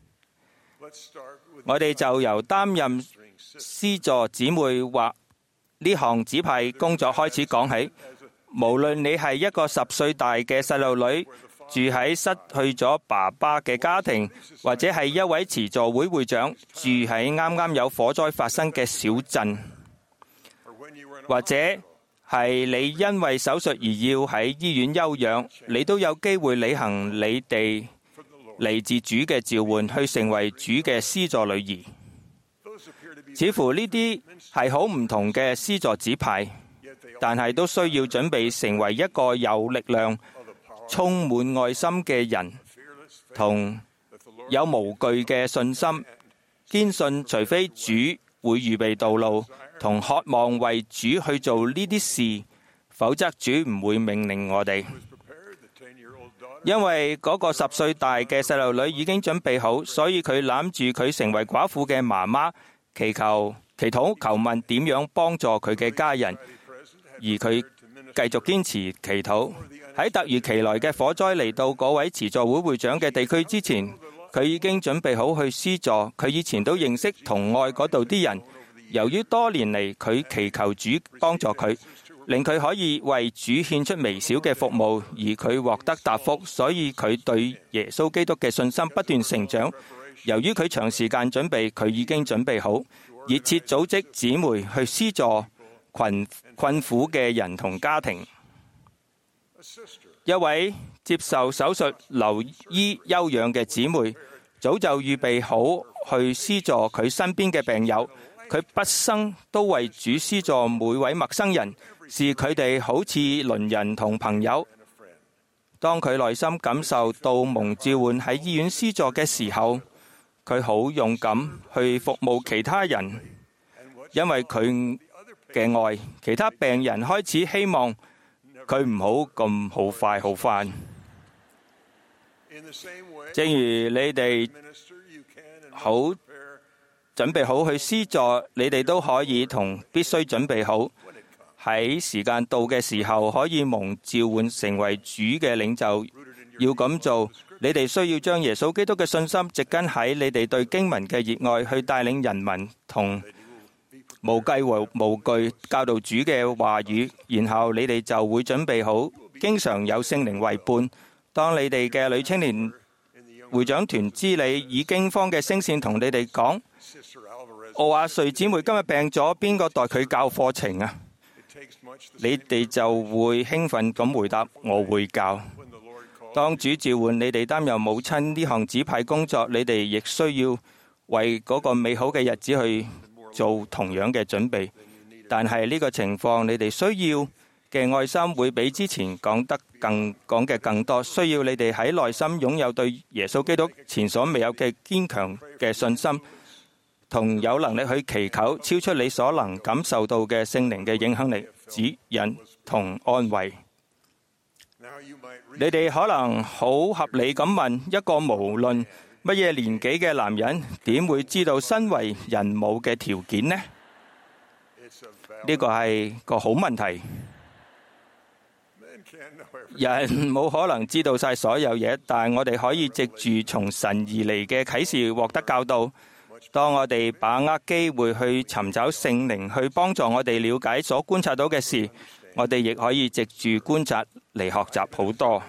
我哋就由擔任施助姊妹或呢項指派工作開始講起。無論你係一個十歲大嘅細路女，住喺失去咗爸爸嘅家庭，或者係一位慈助會會長，住喺啱啱有火災發生嘅小鎮，或者係你因為手術而要喺醫院休養，你都有機會履行你哋嚟自主嘅召喚，去成為主嘅施助女兒。 似乎呢啲係好唔同嘅施助指派，但係都需要準備成為一個有力量、充滿愛心嘅人，同有無懼嘅信心，堅信除非主會預備道路，同渴望為主去做呢啲事，否則主唔會命令我哋。因為嗰個十歲大嘅細路女已經準備好，所以佢攬住佢成為寡婦嘅媽媽，祈求祈禱求問點樣幫助佢嘅家人，而佢繼續堅持祈禱。喺突如其來嘅火災嚟到嗰位慈助會會長嘅地區之前，佢已經準備好去施助。佢以前都認識同愛嗰度啲人，由於多年嚟佢祈求主幫助佢，令佢可以為主獻出微小嘅服務，而佢獲得答覆，所以佢對耶穌基督嘅信心不斷成長。由於佢長時間準備，佢已經準備好熱切組織姊妹去施助困困苦嘅人同家庭。一位接受手術留醫休養嘅姊妹，早就預備好去施助佢身邊嘅病友。佢畢生都為主施助每位陌生人，視佢哋好似鄰人同朋友。當佢內心感受到蒙召喚喺醫院施助嘅時候，佢好勇敢去服務其他人，因為佢嘅愛，其他病人開始希望佢唔好咁好快好返。正如你哋好準備好去施助，你哋都可以同必須準備好喺時間到嘅時候，可以蒙召喚成為主嘅領袖。要咁做，你哋需要將耶穌基督嘅信心植根喺你哋對經文嘅熱愛，去帶領人民同無計和無懼教導主嘅話語，然後你哋就會準備好，經常有聖靈為伴。當你哋嘅女青年會長團知你以驚慌嘅聲線同你哋講：奧亞瑞姊妹今日病咗，邊個代佢教課程啊？你哋就會興奮咁回答：我會教。當主召喚你哋擔任母親呢項指派工作，你哋亦需要為嗰個美好嘅日子去做同樣嘅準備。但係呢個情況，你哋需要嘅愛心會比之前講得更講嘅更多，需要你哋喺內心擁有對耶穌基督前所未有嘅堅強嘅信心，同有能力去祈求超出你所能感受到嘅聖靈嘅影響力、指引同安慰。你哋可能好合理咁問：一個無論乜嘢年紀嘅男人，點會知道身為人母嘅條件呢？呢個係個好問題。人冇可能知道晒所有嘢，但係我哋可以藉住從神而嚟嘅啟示獲得教導。當我哋把握機會去尋找聖靈去幫助我哋了解所觀察到嘅事，我哋亦可以藉住觀察嚟學習好多。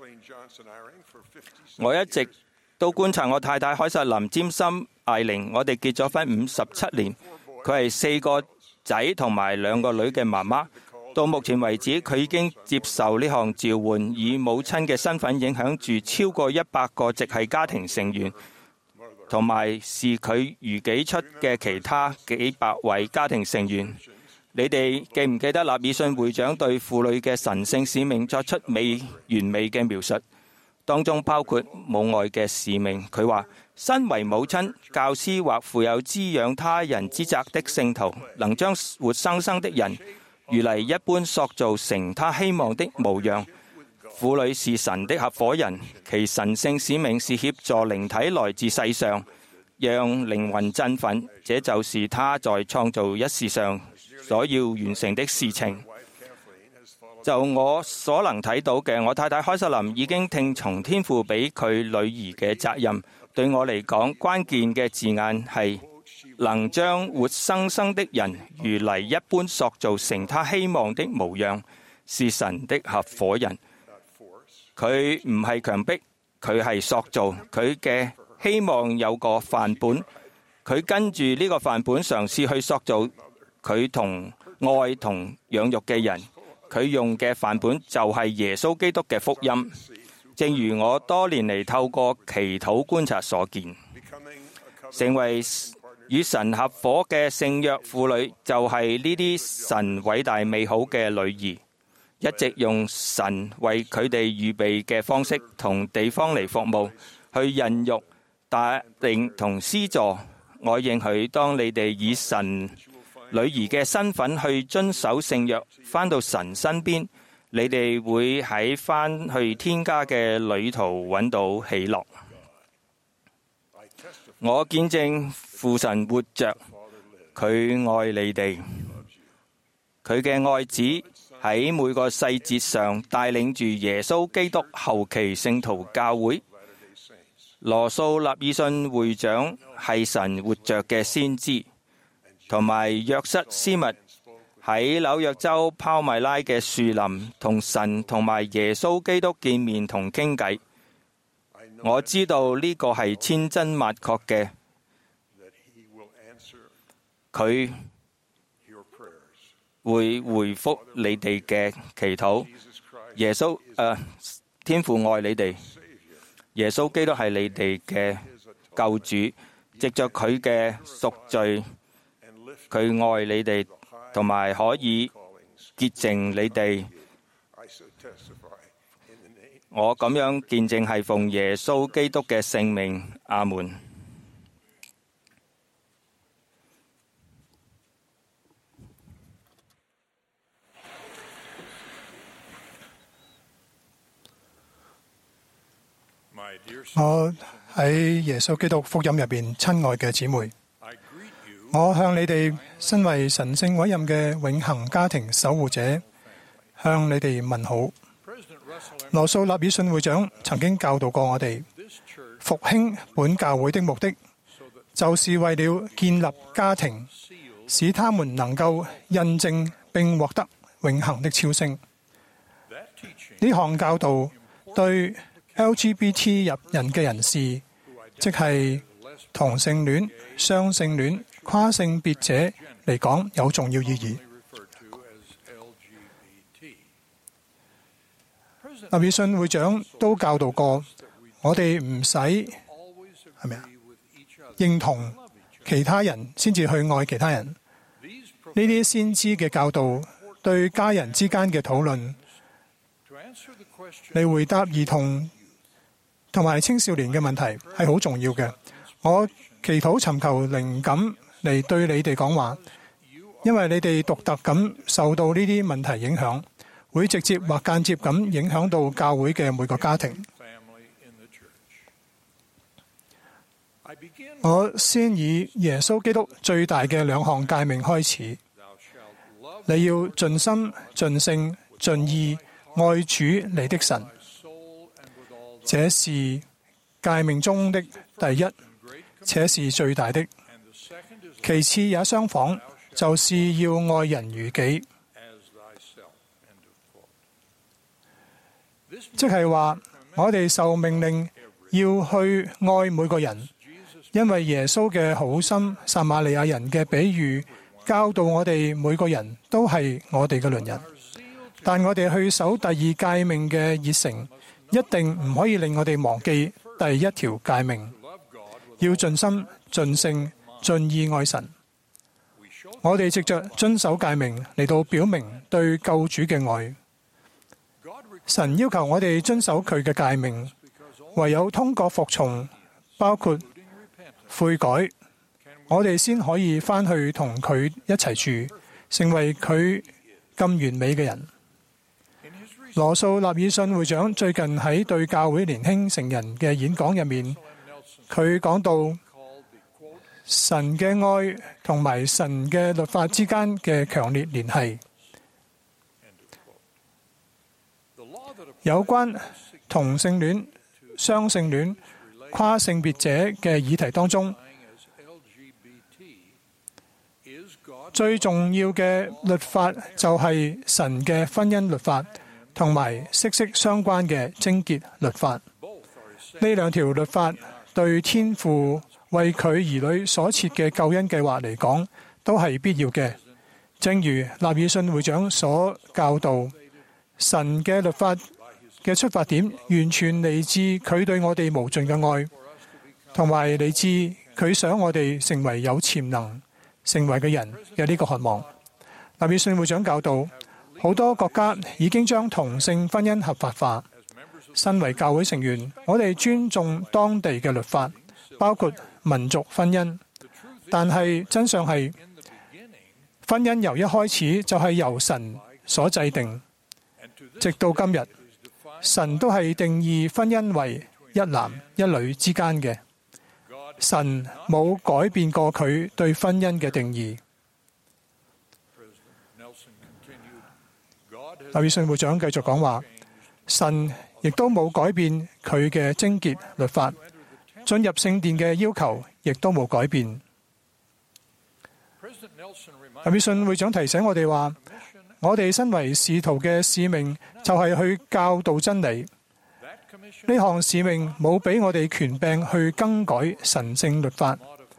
我一直都觀察我太太凱瑟琳詹森艾玲，我哋結咗婚五十七年，佢係四個仔同埋兩個女嘅媽媽。到目前為止，佢已經接受呢項召喚，以母親嘅身份影響住超過一百個直系家庭成員，同埋視佢如己出嘅其他幾百位家庭成員。你哋記唔記得納爾遜會長對婦女嘅神聖使命作出美完美嘅描述？當中包括母愛嘅使命。佢話：身為母親、教師或負有滋養他人之責的聖徒，能將活生生的人如泥一般塑造成他希望的模樣。婦女是神的合夥人，其神聖使命是協助靈體來自世上，讓靈魂振奮。這就是他在創造一事上所要完成的事情。就我所能睇到嘅，我太太凱瑟琳已經聽從天父俾佢女兒嘅責任。對我嚟講，關鍵嘅字眼係能將活生生的人如泥一般塑造成他希望的模樣，是神的合夥人。佢唔係強迫，佢係塑造。佢嘅希望有個範本，佢跟住呢個範本嘗試去塑造佢同愛同養育嘅人。佢用嘅範本就係耶穌基督嘅福音，正如我多年嚟透過祈禱觀察所見。成為與神合夥嘅聖約婦女就係呢啲神偉大美好嘅女兒，一直用神為佢哋預備嘅方式同地方嚟服務，去孕育、帶領同施助。我應許當你哋以神女兒嘅身份去遵守聖約，返到神身邊，你哋會喺返去天家嘅旅途揾到喜樂。我見證父神活着，佢愛你哋，佢嘅愛子喺每個細節上帶領住耶穌基督後期聖徒教會。羅素納爾遜會長係神活着嘅先知，同埋約瑟斯密喺紐約州拋米拉嘅樹林同神同埋耶穌基督見面同傾偈。我知道呢個係千真萬確嘅，佢會回覆你哋嘅祈禱。耶穌誒、呃，天父愛你哋，耶穌基督係你哋嘅救主，藉着佢嘅贖罪，佢愛你哋，同埋可以潔淨你哋。我咁樣見證係奉耶穌基督嘅聖名，阿門。 我喺耶穌基督福音入邊，親愛嘅姊妹，我向你哋身為神聖委任嘅永恆家庭守護者，向你哋問好。羅素納爾遜會長曾經教導過我哋，復興本教會的目的，就是為了建立家庭，使他們能夠印證並獲得永恆的超升。呢項教導對 L G B T 入人嘅人士，即係同性戀、雙性戀、跨性別者嚟講，有重要意義。納爾遜會長都教導過我哋唔使係咪啊認同其他人先至去愛其他人。呢啲先知嘅教導對家人之間嘅討論，嚟回答兒童同埋青少年嘅問題係好重要嘅。我祈禱尋求靈感嚟對你哋講話，因為你哋獨特咁受到呢啲問題影響，會直接或間接咁影響到教會嘅每個家庭。我先以耶穌基督最大嘅兩項誡命開始。你要盡心、盡性、盡意愛主你的神，這是誡命中的第一，且是最大的。其次也相仿，就是要愛人如己。即係話，我哋受命令要去愛每個人，因為耶穌嘅好心撒瑪利亞人嘅比喻教導我哋每個人都係我哋嘅鄰人。但我哋去守第二誡命嘅熱誠，一定唔可以令我哋忘記第一條誡命，要盡心、盡性、盡意愛神。我哋藉着遵守誡命嚟到表明對救主嘅愛。神要求我哋遵守佢嘅誡命，唯有通過服從，包括悔改，我哋先可以返去同佢一齊住，成為佢咁完美嘅人。羅素納爾遜會長最近喺對教會年輕成人嘅演講入面，佢講到神嘅愛同埋神嘅律法之間嘅強烈聯繫。有關同性戀、雙性戀、跨性別者嘅議題當中，最重要嘅律法就係神嘅婚姻律法，同埋息息相關嘅貞潔律法。呢兩條律法對天父為佢兒女所設嘅救恩計劃嚟講，都係必要嘅。正如納爾遜會長所教導，神嘅律法嘅出發點完全嚟自佢對我哋無盡嘅愛，同埋嚟自佢想我哋成為有潛能成為嘅人嘅呢個渴望。納爾遜會長教導，好多國家已經將同性婚姻合法化。身為教會成員，我哋尊重當地嘅律法，包括民族婚姻。但係真相係，婚姻由一開始就係由神所制定，直到今日，神都係定義婚姻為一男一女之間嘅。神冇改變過佢對婚姻嘅定義。納爾遜會長繼續講話，神亦都冇改變佢嘅貞潔律法，進入聖殿嘅要求亦都冇改變。納爾遜會長提醒我哋話，我哋身為使徒嘅使命就係去教導真理。呢項使命冇俾我哋權柄去更改神聖律法。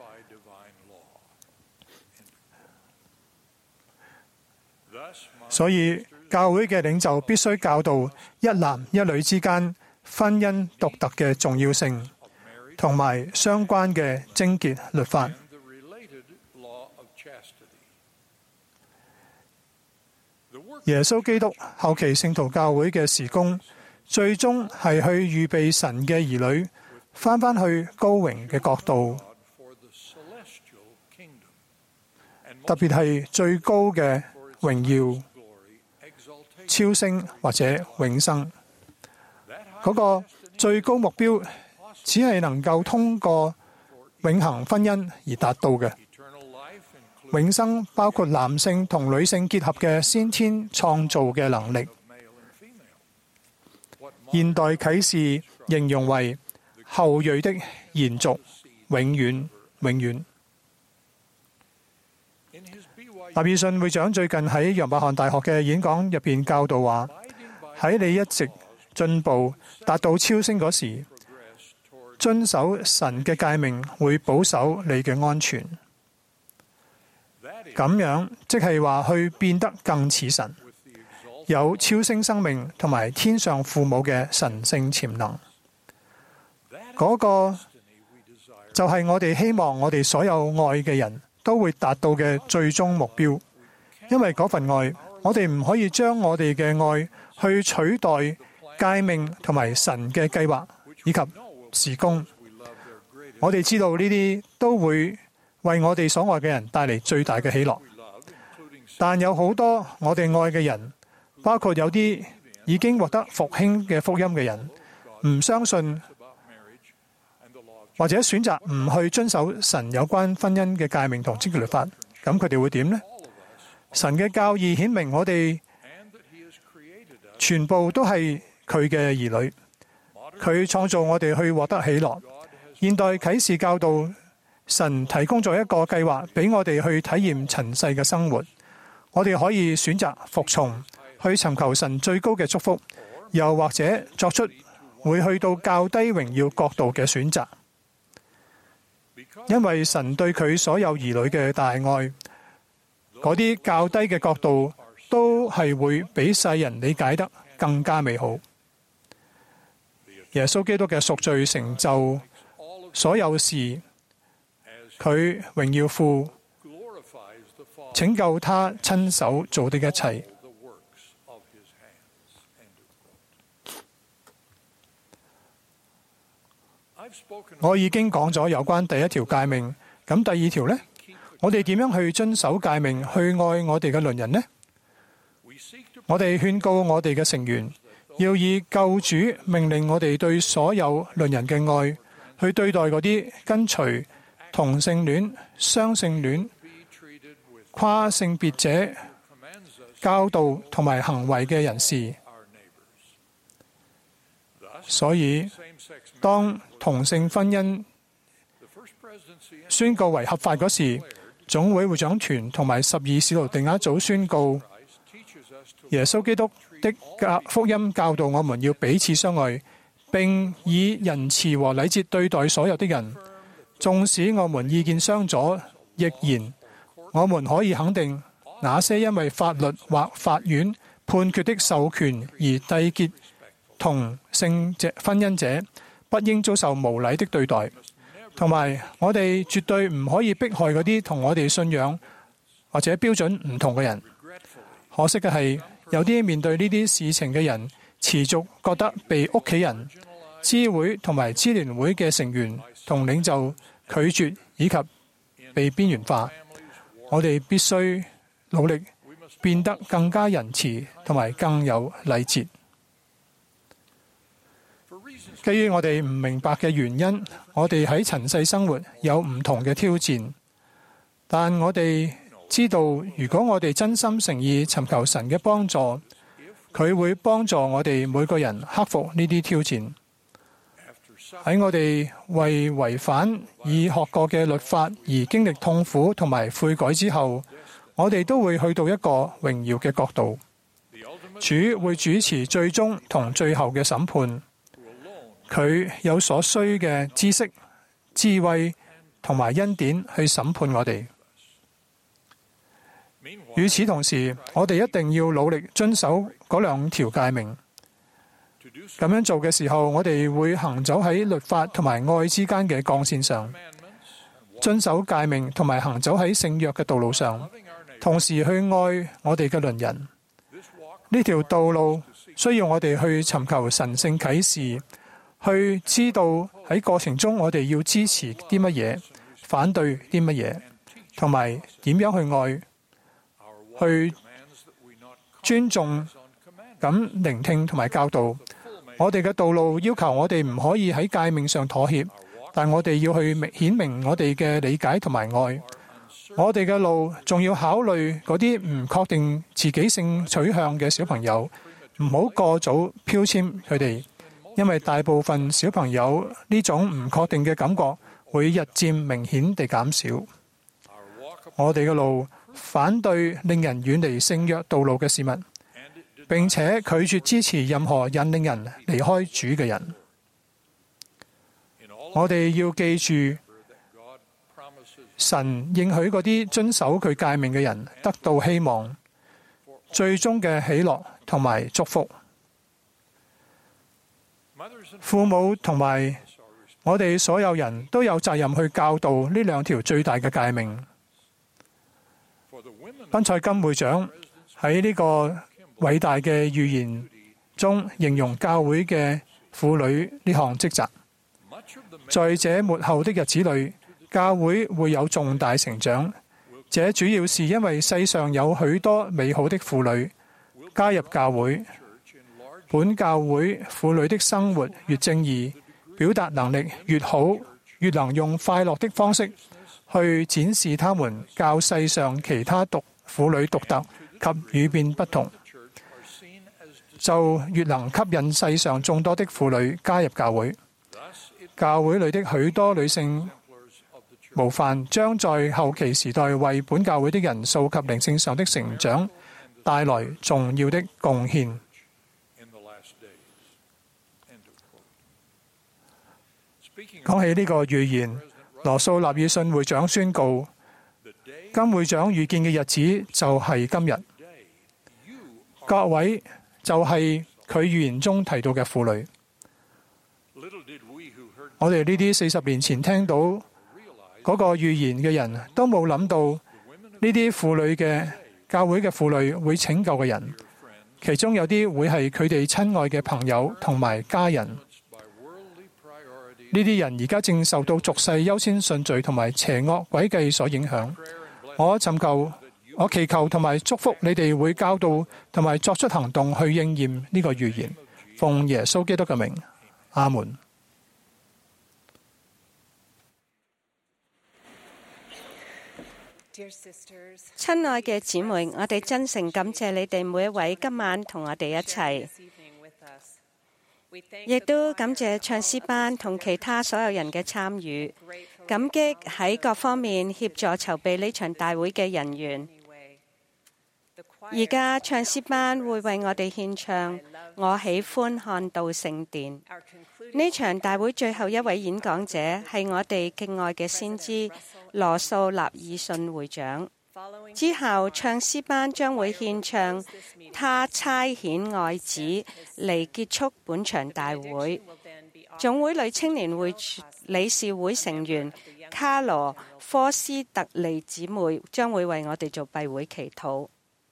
所以教會嘅領袖必須教導一男一女之間婚姻獨特嘅重要性，同埋相關嘅貞潔律法。耶穌基督後期聖徒教會嘅事工，最終係去預備神嘅兒女翻返去高榮嘅國度，特別係最高嘅榮耀、超升或者永生。嗰個最高目標只係能夠通過永恆婚姻而達到嘅。永生包括男性同女性結合嘅先天創造嘅能力。現代啟示形容為後裔的延續，永遠永遠。納爾遜會長最近喺楊伯翰大學嘅演講入邊教導話，喺你一直進步達到超升嗰時，遵守神嘅誡命會保守你嘅安全。咁樣即係話去變得更似神，有超升生命同埋天上父母嘅神聖潛能。嗰個就係我哋希望我哋所有愛嘅人都會達到嘅最終目標。因為嗰份愛，我哋唔可以將我哋嘅愛去取代誡命同埋神嘅計劃以及事工。我哋知道呢啲都會為我哋所愛嘅人帶嚟最大嘅喜樂，但有好多我哋愛嘅人，包括有啲已經獲得復興嘅福音嘅人，唔相信或者選擇唔去遵守神有關婚姻嘅誡命同貞潔律法，咁佢哋會點呢？神嘅教義顯明我哋全部都係佢嘅兒女，佢創造我哋去獲得喜樂。現代啟示教導，神提供咗一個計劃俾我哋去體驗塵世嘅生活，我哋可以選擇服從，去尋求神最高嘅祝福，又或者作出會去到較低榮耀角度嘅選擇。因為神對佢所有兒女嘅大愛，嗰啲較低嘅角度都係會比世人理解得更加美好。耶穌基督嘅贖罪成就所有事，佢榮耀父，拯救他親手做的一切。我已經講咗有關第一條誡命，咁第二條呢？我哋點樣去遵守誡命，去愛我哋嘅鄰人呢？我哋勸告我哋嘅成員，要以救主命令我哋對所有鄰人嘅愛，去對待嗰啲跟隨同性戀、雙性戀、跨性別者教導同埋行為嘅人士。所以，當同性婚姻宣告為合法嗰時，總會會長團同埋十二使徒定額組宣告，耶穌基督的教福音教導我們要彼此相愛，並以仁慈和禮節對待所有的人。縱使我們意見相左，亦然，我們可以肯定，那些因為法律或法院判決的授權而締結同性者婚姻者，不應遭受無禮的對待。 同埋我哋絕對唔可以迫害嗰啲同我哋信仰或者標準唔同嘅人。可惜嘅係，有啲面對呢啲事情嘅人，持續覺得被屋企人、支會同埋支聯會嘅成員同領袖拒絕，以及被邊緣化。我哋必須努力變得更加仁慈同埋更有禮節。基於我哋唔明白嘅原因，我哋喺塵世生活有唔同嘅挑戰，但我哋知道，如果我哋真心誠意尋求神嘅幫助，佢會幫助我哋每個人克服呢啲挑戰。喺我哋為違反已學過嘅律法而經歷痛苦同埋悔改之後，我哋都會去到一個榮耀嘅國度。主會主持最終同最後嘅審判。佢有所需嘅知識、智慧同埋恩典去審判我哋。與此同時，我哋一定要努力遵守嗰兩條誡命。咁樣做嘅時候，我哋會行走喺律法同埋愛之間嘅鋼線上，遵守誡命同埋行走喺聖約嘅道路上，同時去愛我哋嘅鄰人。呢條道路需要我哋去尋求神聖啟示，去知道喺過程中我哋要支持啲乜嘢，反對啲乜嘢，同埋點樣去愛，去尊重咁聆聽同埋教導。我哋嘅道路要求我哋唔可以喺誡命上妥協，但我哋要去顯明我哋嘅理解同埋愛。我哋嘅路仲要考慮嗰啲唔確定自己性取向嘅小朋友，唔好過早標籤佢哋，因為大部分小朋友呢種唔確定嘅感覺會日漸明顯地減少。我哋嘅路反對令人遠離聖約道路嘅事物，並且拒絕支持任何引領人離開主嘅人。我哋要記住，神應許嗰啲遵守佢誡命嘅人得到希望，最終嘅喜樂同埋祝福。父母同埋我哋所有人都有責任去教導呢兩條最大嘅誡命。賓賽金會長喺呢個偉大嘅預言中形容教會嘅婦女呢項職責。在這末後的日子裏，教會會有重大成長，這主要是因為世上有許多美好的婦女加入教會。本教會婦女的生活越正義，表達能力越好，越能用快樂的方式去展示他們較世上其他獨婦女獨特及與別不同，就越能吸引世上眾多的婦女加入教會。教會裏的許多女性模範將在後期時代為本教會的人數及靈性上的成長帶來重要的貢獻。講起呢個預言，羅素納爾遜會長宣告，金會長預見嘅日子就係今日。各位就係佢預言中提到嘅婦女。我哋呢啲四十年前聽到嗰個預言嘅人都冇諗到呢啲婦女嘅教會嘅婦女會拯救嘅人，其中有啲會係佢哋親愛嘅朋友同埋家人。呢啲人而家正受到俗世優先順序同埋邪惡詭計所影響。我尋求，我祈求同埋祝福你哋會教導同埋作出行動去應驗呢個預言。奉耶穌基督嘅名，阿門。 親愛嘅姊妹，我哋真誠感謝你哋每一位今晚同我哋一齊，亦都感謝唱詩班同其他所有人嘅參與，感激喺各方面協助籌備呢場大會嘅人員。而家唱詩班會為我哋獻唱《我喜歡看到聖殿》。呢場大會最後一位演講者係我哋敬愛嘅先知羅素納爾遜會長。之後唱詩班將會獻唱他差遣愛子嚟結束本場大會。 總會女青年會理事會成員卡羅科斯特利姊妹將會為我哋做閉會祈禱。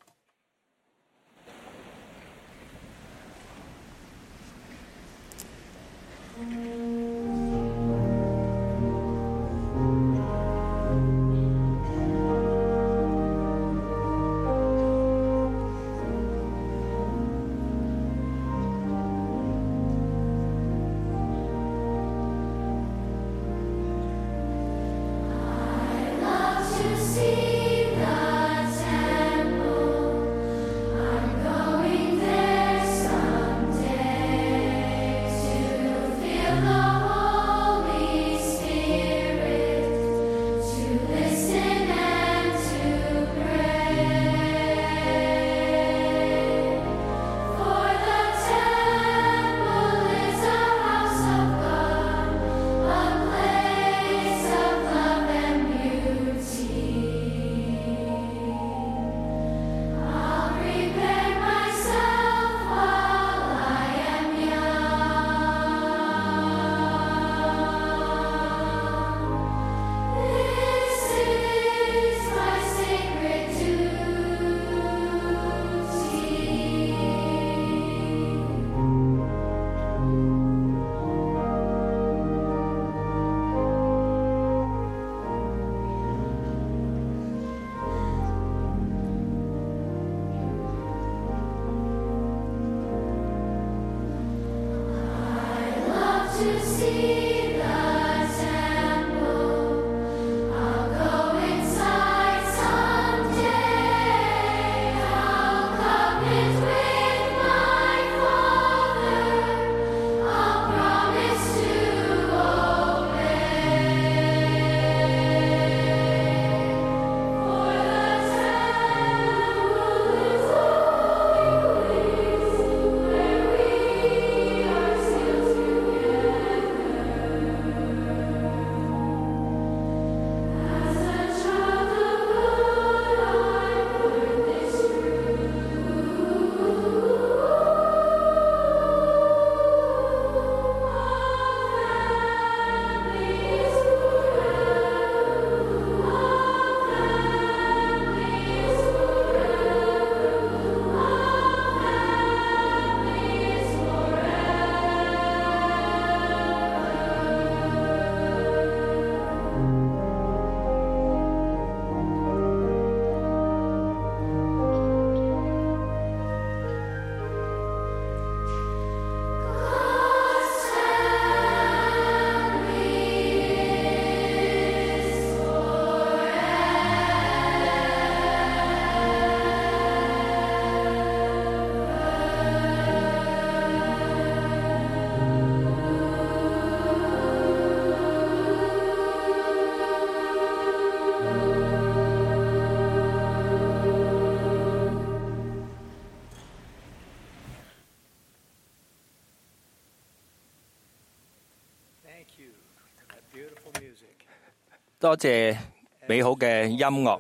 多謝美好嘅音樂。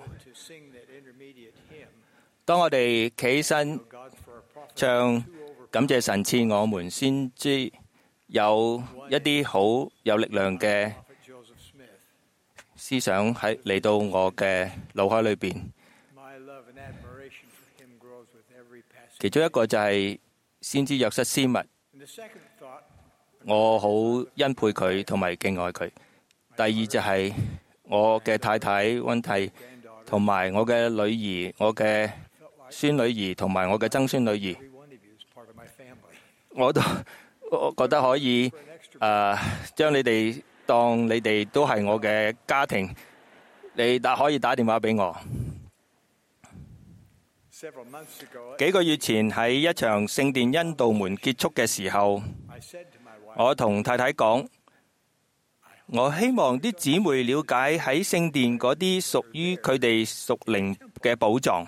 當我哋企起身唱感謝神賜我們先知有一啲好有力量嘅思想喺嚟到我嘅腦海裏邊。其中一個就係先知約瑟斯密，我好欽佩佢同埋敬愛佢。第二就係我嘅太太溫蒂，同埋我嘅女兒、我嘅孫女兒同埋我嘅曾孫女兒，我都我覺得可以誒、呃，將你哋當你哋都係我嘅家庭，你打可以打電話俾我。幾個月前喺一場聖殿恩導門結束嘅時候，我同太太講，我希望啲姊妹了解喺聖殿嗰啲屬於佢哋屬靈嘅寶藏。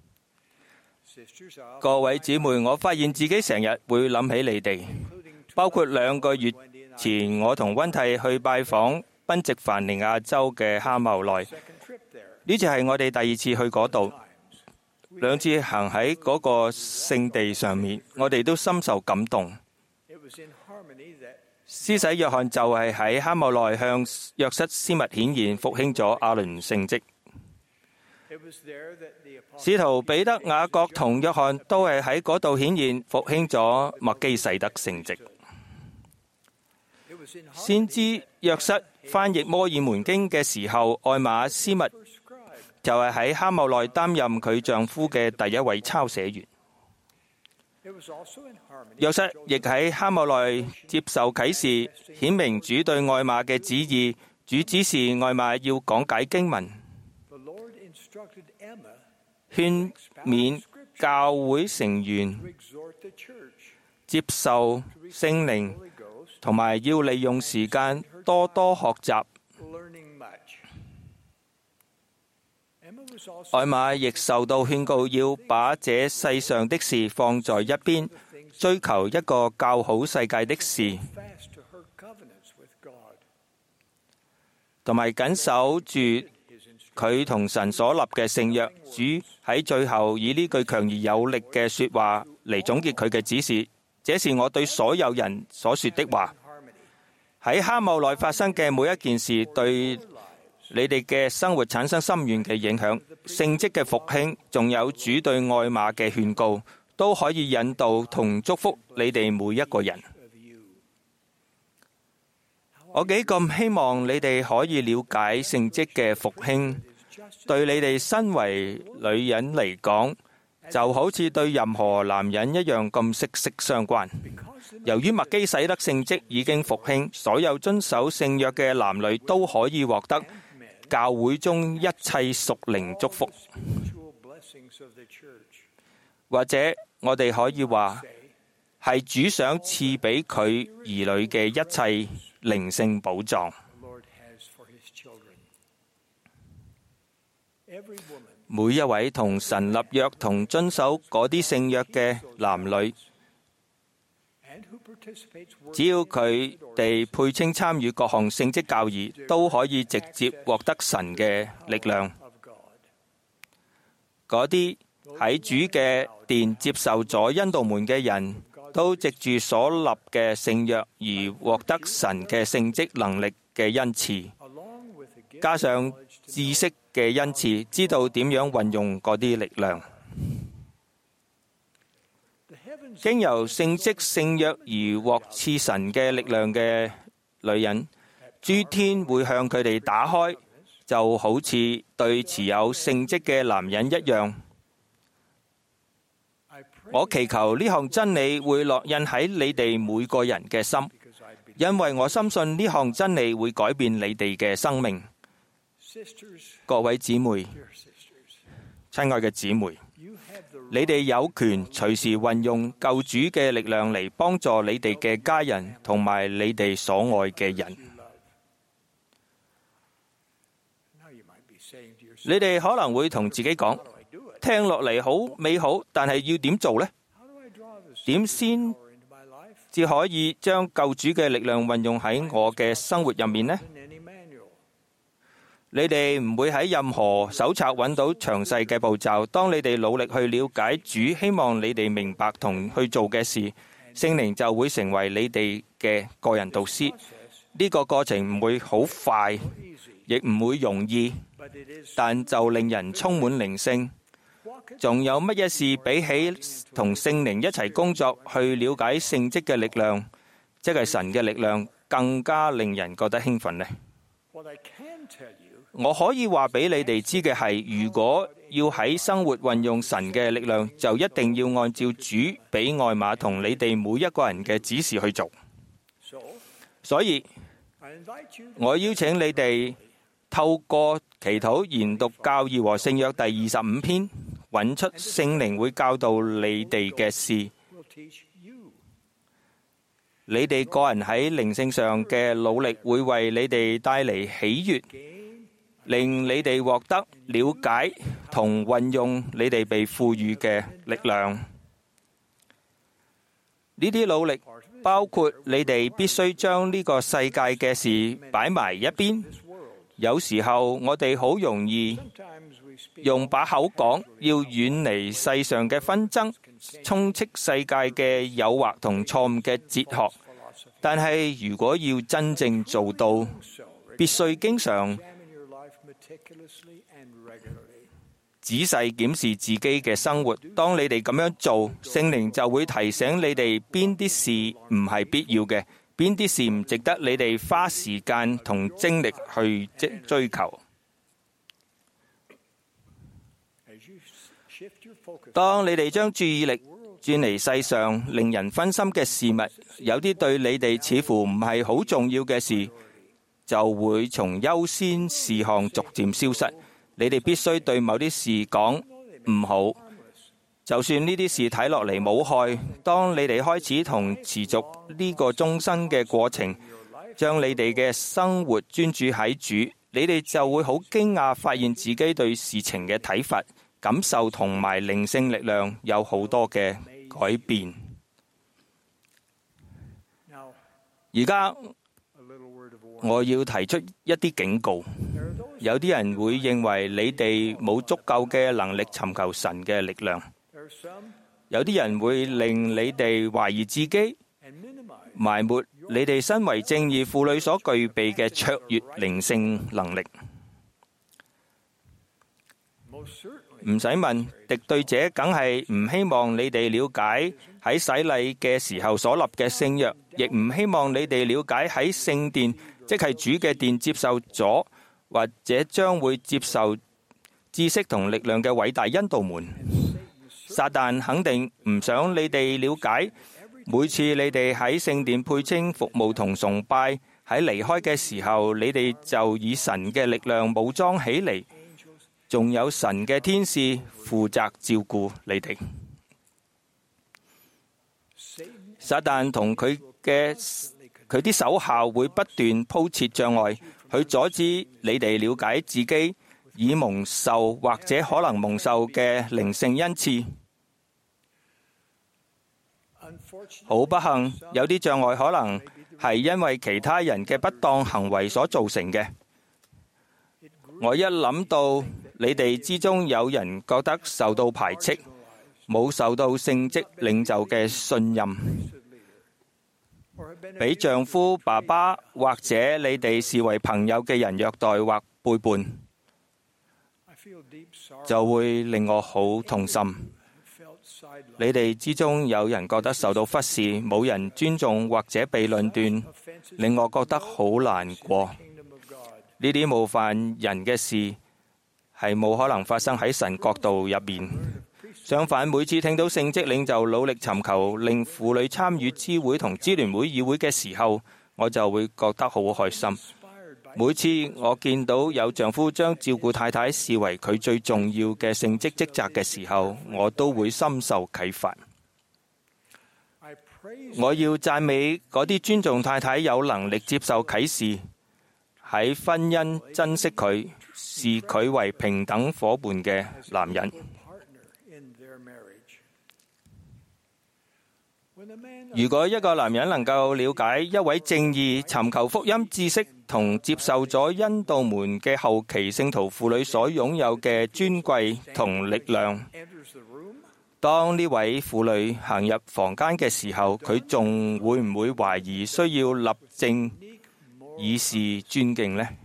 各位姊妹，我發現自己成日會諗起你哋，包括兩個月前我同溫蒂去拜訪賓夕凡尼亞州嘅哈茂內，呢次係我哋第二次去嗰度。兩次行喺嗰個聖地上面，我哋都深受感動。 施洗約翰就係喺哈姆內向約瑟斯密顯現，復興咗亞倫聖職。使徒彼得、雅各同約翰都係喺嗰度顯現，復興咗麥基洗德聖職。先知約瑟翻譯摩爾門經嘅時候，愛馬斯密就係喺哈姆內擔任佢丈夫嘅第一位抄寫員。約瑟亦喺哈姆內接受啟示，顯明主對愛馬嘅旨意。主指示愛馬要講解經文，勸勉教會成員接受聖靈，同埋要利用時間多多學習。愛馬亦受到勸告，要把這世上的事放在一邊，追求一個較好世界的事，同埋緊守住佢同神所立嘅聖約。主喺最後以呢句強而有力嘅說話嚟總結佢嘅指示，這是我對所有人所說的話。喺哈姆內發生嘅每一件事，對你哋嘅生活產生深遠嘅影響。聖職嘅復興，仲有主對愛馬嘅勸告，都可以引導同祝福你哋每一個人。我幾咁希望你哋可以了解聖職嘅復興，對你哋身為女人嚟講，就好似對任何男人一樣咁息息相關。由於麥基洗德聖職已經復興，所有遵守聖約嘅男女都可以獲得教會中一切屬靈祝福，或者我哋可以話係主想賜俾佢兒女嘅一切靈性寶藏。每一位同神立約同遵守嗰啲聖約嘅男女，只要佢哋配稱參與各項聖職教義，都可以直接獲得神嘅力量。嗰啲喺主嘅殿接受咗恩道門嘅人，都藉住所立嘅聖約而獲得神嘅聖職能力嘅恩賜，加上知識嘅恩賜，知道點樣運用嗰啲力量。經由聖職聖約而獲賜神嘅力量嘅女人，諸天會向佢哋打開，就好似對持有聖職嘅男人一樣。我祈求呢項真理會烙印喺你哋每個人嘅心，因為我深信呢項真理會改變你哋嘅生命。各位姊妹，親愛嘅姊妹，你哋有權隨時運用救主嘅力量嚟幫助你哋嘅家人同埋你哋所愛嘅人。你哋可能會同自己講，聽落嚟好美好，但係要點做呢？點先至可以將救主嘅力量運用喺我嘅生活入面呢？你哋唔會喺任何手冊揾到詳細嘅步驟。當你哋努力去了解主希望你哋明白同去做嘅事，聖靈就會成為你哋嘅個人導師。呢個過程唔會好快，亦唔會容易，但就令人充滿靈性。仲有乜嘢事比起同聖靈一齊工作去了解聖職嘅力量，即係神嘅力量，更加令人覺得興奮呢？我可以話俾你哋知嘅係，如果要喺生活運用神嘅力量，就一定要按照主俾愛馬同你哋每一個人嘅指示去做。所以，我邀請你哋透過祈禱研讀教義和聖約第二十五篇，揾出聖靈會教導你哋嘅事。你哋個人喺靈性上嘅努力會為你哋帶嚟喜悅，令你哋獲得了解同運用你哋被賦予嘅力量。呢啲努力包括你哋必須將呢個世界嘅事擺埋一邊。有時候我哋好容易用把口講，要遠離世上嘅紛爭，充斥世界嘅誘惑同錯誤嘅哲學。 但係如果要真正做到，必須經常仔細檢視自己嘅生活。當你哋咁樣做，聖靈就會提醒你哋邊啲事唔係必要嘅，邊啲事唔值得你哋花時間同精力去追求。當你哋將注意力轉離世上令人分心嘅事物，有啲對你哋似乎唔係好重要嘅事，就會從優先事項逐漸消失。你哋必須對某啲事講唔好，就算呢啲事睇落嚟冇害。當你哋開始同持續呢個終身嘅過程，將你哋嘅生活專注喺主，你哋就會好驚訝發現自己對事情嘅睇法、感受同埋靈性力量有好多嘅改變。而家我要提出一啲警告。有啲人會認為你哋冇足夠嘅能力尋求神嘅力量，有啲人會令你哋懷疑自己，埋沒你哋身為正義婦女所具備嘅卓越靈性能力。唔使問，敵對者梗係唔希望你哋了解喺洗禮嘅時候所立嘅聖約，亦唔希望你哋了解喺聖殿，即係主嘅殿接受咗或者將會接受知識同力量嘅偉大恩道門。撒旦肯定唔想你哋了解，每次你哋喺聖殿配稱服務同崇拜，喺離開嘅時候，你哋就以神嘅力量武裝起嚟，仲有神嘅天使負責照顧你哋。撒旦同佢嘅佢啲手下會不斷鋪設障礙，去阻止你哋了解自己已蒙受或者可能蒙受嘅靈性恩賜。好不幸，有啲障礙可能係因為其他人嘅不當行為所造成嘅。我一諗到你哋之中有人覺得受到排斥，冇受到聖職領袖嘅信任，俾丈夫、爸爸或者你哋視為朋友嘅人虐待或背叛，就會令我好痛心。你哋之中有人覺得受到忽視，冇人尊重或者被論斷，令我覺得好難過。呢啲冒犯人嘅事係冇可能發生喺神國度入面。相反，每次聽到聖職領袖努力尋求令婦女參與支會同支聯會議會嘅時候，我就會覺得好開心。每次我見到有丈夫將照顧太太視為佢最重要嘅聖職職責嘅時候，我都會深受啟發。我要讚美嗰啲尊重太太、有能力接受啟示，喺婚姻珍惜佢、視佢為平等夥伴嘅男人。如果一個男人能夠了解一位正義、尋求福音知識同接受咗恩道門嘅後期聖徒婦女所擁有嘅尊貴同力量，當呢位婦女行入房間嘅時候，佢仲會唔會懷疑需要立正以示尊敬呢？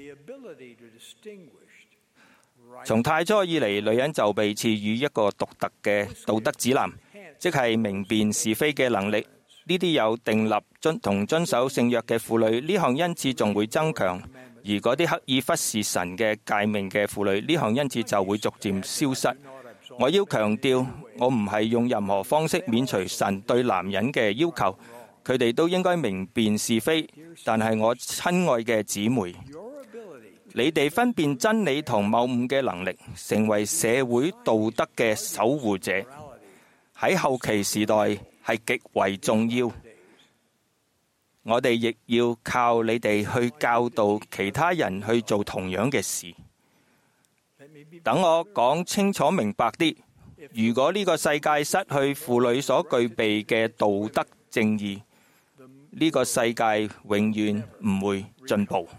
從太初以嚟，女人就被賜予一個獨特嘅道德指南，即係明辨是非嘅能力。呢啲有訂立遵同遵守聖約嘅婦女，呢項恩賜仲會增強；而嗰啲刻意忽視神嘅誡命嘅婦女，呢項恩賜就會逐漸消失。我要強調，我唔係用任何方式免除神對男人嘅要求，佢哋都應該明辨是非。但係我親愛嘅姊妹，你哋分辨真理同謬誤嘅能力，成為社會道德嘅守護者，喺後期時代係極為重要。我哋亦要靠你哋去教導其他人去做同樣嘅事。等我講清楚明白啲，如果呢個世界失去婦女所具備嘅道德正義，呢個世界永遠唔會進步。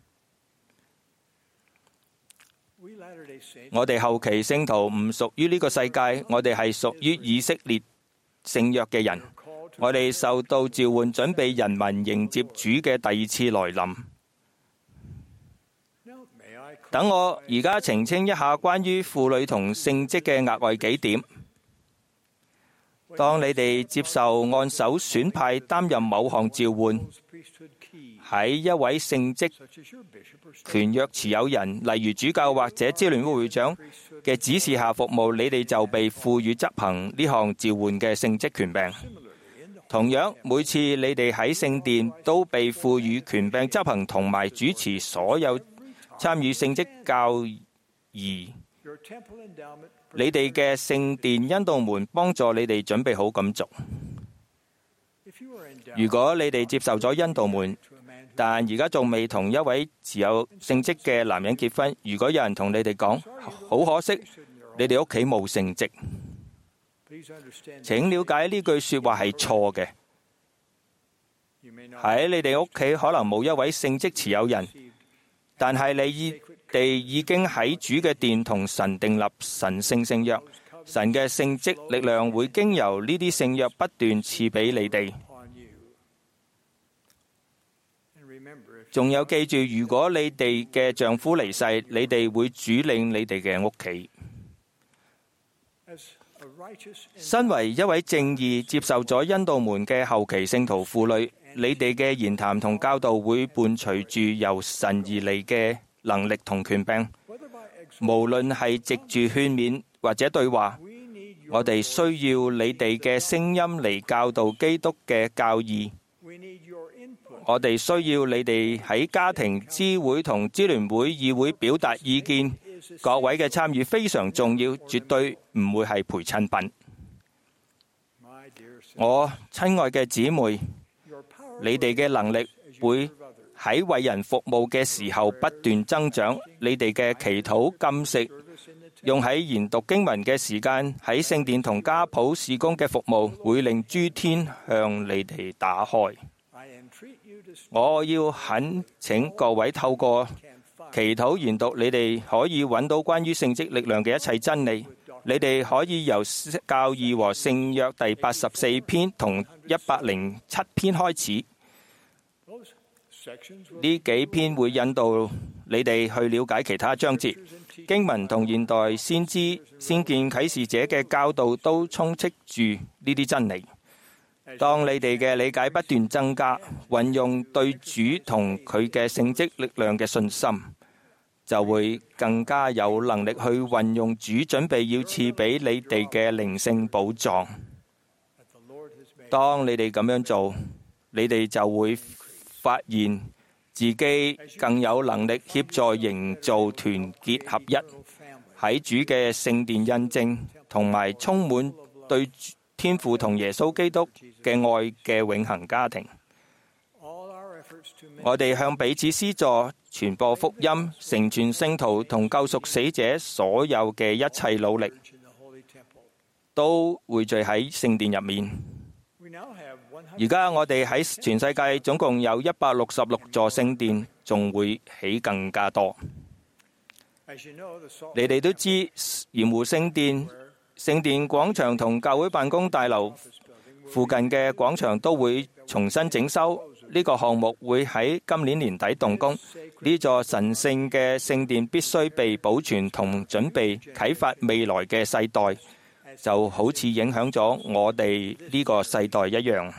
我哋後期聖徒唔屬於呢個世界，我哋係屬於以色列聖約嘅人。 我哋受到召喚，準備人民迎接主嘅第二次來臨。等我而家澄清一下關於婦女同聖職嘅額外幾點。當你哋接受按手選派擔任某項召喚，喺一位聖職權約持有人，例如主教或者支聯會會長嘅指示下服務，你哋就被賦予執行呢項召喚嘅聖職權柄。同樣，每次你哋喺聖殿都被賦予權柄執行同埋主持所有參與聖職教義。你哋嘅聖殿恩導門幫助你哋準備好咁做。如果你哋接受咗恩導門，但而家仲未同一位持有聖職嘅男人結婚，如果有人同你哋講，好可惜，你哋屋企冇聖職，請了解呢句說話係錯嘅。喺你哋屋企可能冇一位聖職持有人，但係你哋已經喺主嘅殿同神訂立神聖聖約，神嘅聖職力量會經由呢啲聖約不斷賜俾你哋。仲有記住，如果你哋嘅丈夫離世，你哋會主領你哋嘅屋企。身為一位正義接受咗恩導門嘅後期聖徒婦女，你哋嘅言談同教導會伴隨住由神而嚟嘅能力同權柄，無論係藉住勸勉或者對話，我哋需要你哋嘅聲音嚟教導基督嘅教義。我哋需要你哋喺家庭、支會同支聯會議會表達意見。各位嘅參與非常重要，絕對唔會係陪襯品。我親愛嘅姊妹，你哋嘅能力會喺為人服務嘅時候不斷增長。你哋嘅祈禱、禁食、用喺研讀經文嘅時間、喺聖殿同家譜事工嘅服務，會令諸天向你哋打開。我要懇請各位透過祈禱研讀，你哋可以揾到關於聖職力量嘅一切真理。你哋可以由教義和聖約第八十四篇同一百零七篇開始。呢幾篇會引導你哋去了解其他章節。經文同現代先知、先見啟示者嘅教導都充斥住呢啲真理。當你哋嘅理解不斷增加，運用對主同佢嘅聖職力量嘅信心，就會更加有能力去運用主準備要賜俾你哋嘅靈性寶藏。當你哋咁樣做，你哋就會發現自己更有能力協助營造團結合一，喺主嘅聖殿印證，同埋充滿對天父同耶穌基督嘅愛嘅永恆家庭。我哋向彼此施助、傳播福音、成全聖徒同救贖死者所有嘅一切努力，都匯聚喺聖殿入面。而家我哋喺全世界總共有一百六十六座聖殿，仲會起更加多。你哋都知鹽湖聖殿、聖殿廣場同教會辦公大樓附近嘅廣場都會重新整修。呢個項目會喺今年年底動工。呢座神聖嘅聖殿必須被保存同準備啟發未來嘅世代，就好似影響咗我哋呢個世代一樣。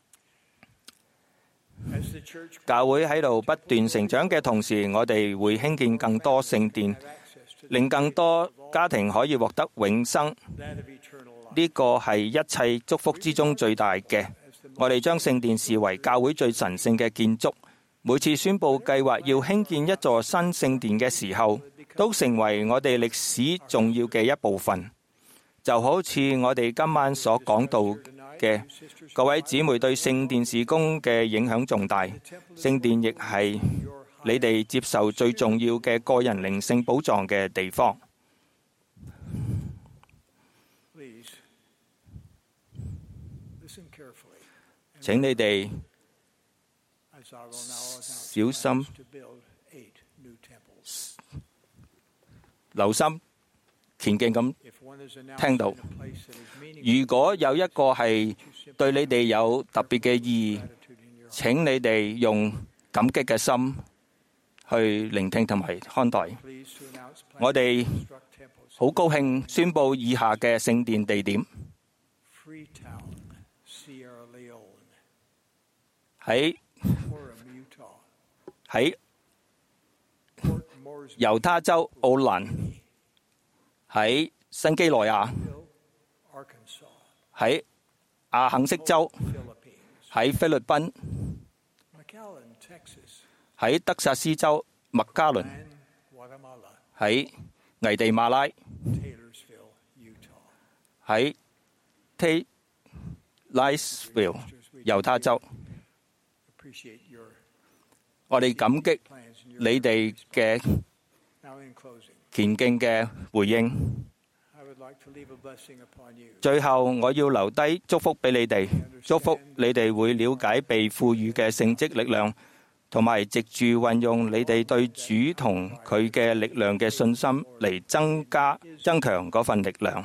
教會喺度不斷成長嘅同時，我哋會興建更多聖殿，令更多家庭可以獲得永生。呢個係一切祝福之中最大嘅。我哋將聖殿視為教會最神聖嘅建築。每次宣布計劃要興建一座新聖殿嘅時候，都成為我哋歷史重要嘅一部分。就好似我哋今晚所講到嘅，各位姊妹對聖殿事工嘅影響重大。聖殿亦係你哋接受最重要嘅個人靈性寶藏嘅地方。請你哋小心留心虔敬咁聽到。如果有一個係對你哋有特別嘅意義，請你哋用感激嘅心去聆聽同埋看待。我哋好高興宣佈以下嘅聖殿地點：喺喺猶他州奧蘭，喺新幾內亞，喺阿肯色州，喺菲律賓，喺德薩斯州麥加倫，喺危地馬拉，喺 Taylorsville 猶他州。我哋感激你哋嘅虔敬嘅回應。最後，我要留低祝福俾你哋，祝福你哋會了解被賦予嘅聖職力量，同埋藉住運用你哋對主同佢嘅力量嘅信心嚟增加、增強嗰份力量。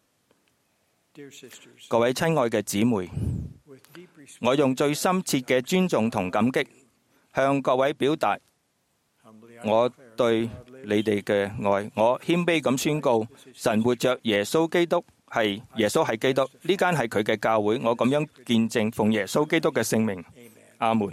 各位親愛嘅姊妹，我用最深切嘅尊重同感激，向各位表達我對你哋嘅愛。我謙卑咁宣告，神活着，耶穌基督係耶穌係基督，呢間係佢嘅教會。我咁樣見證，奉耶穌基督嘅聖名，阿門。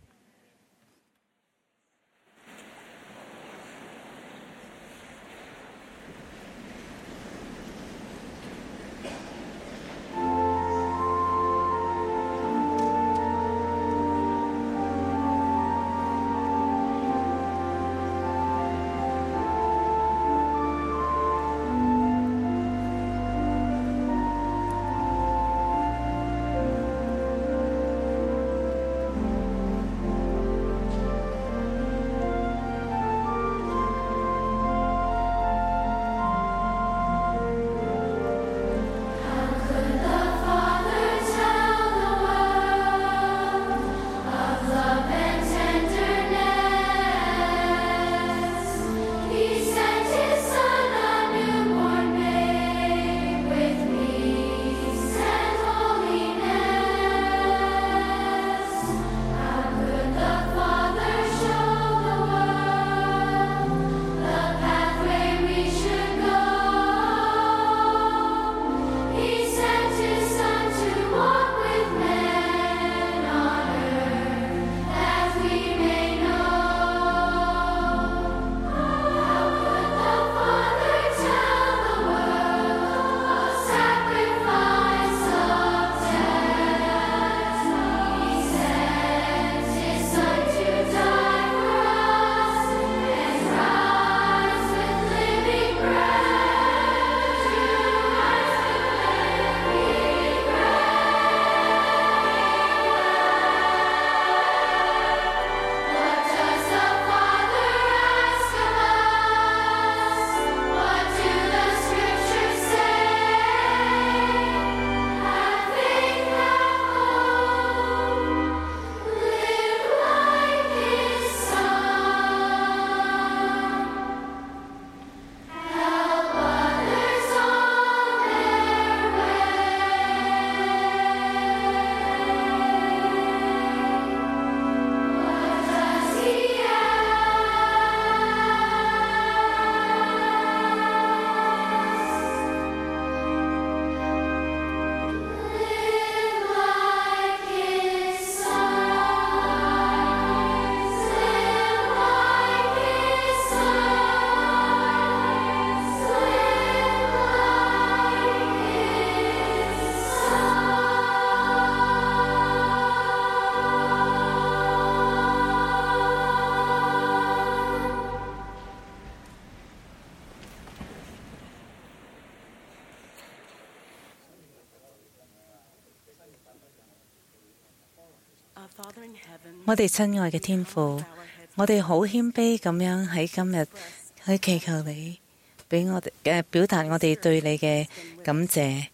我哋親愛嘅天父，我哋好謙卑咁樣喺今日去祈求你，俾我哋嘅表達我哋對你嘅感謝。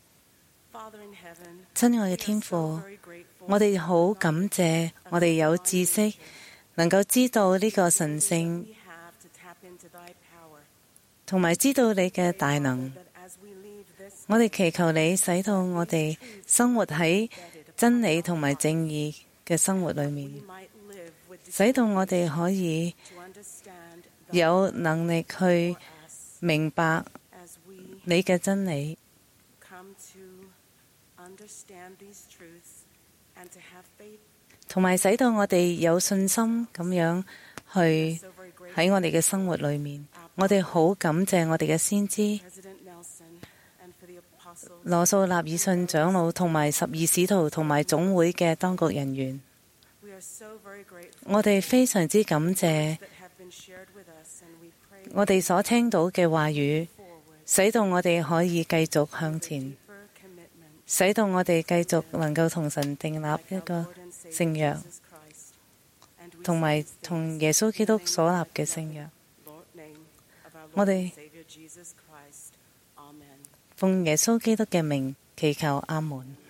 親愛嘅天父，我哋好感謝我哋有知識，能夠知道呢個神聖同埋知道你嘅大能。我哋祈求你使到我哋生活喺真理同埋正義嘅生活裏面，使到我哋可以有能力去明白你嘅真理，同埋使到我哋有信心咁樣去喺我哋嘅生活裏面。我哋好感謝我哋嘅先知羅素納爾遜長老同埋十二使徒同埋總會嘅當局人員。我哋非常之感謝我哋所聽到嘅話語，使到我哋可以繼續向前，使到我哋繼續能夠同神訂立一個聖約，同埋同耶穌基督所立嘅聖約。我哋奉耶穌基督嘅名祈求，阿門。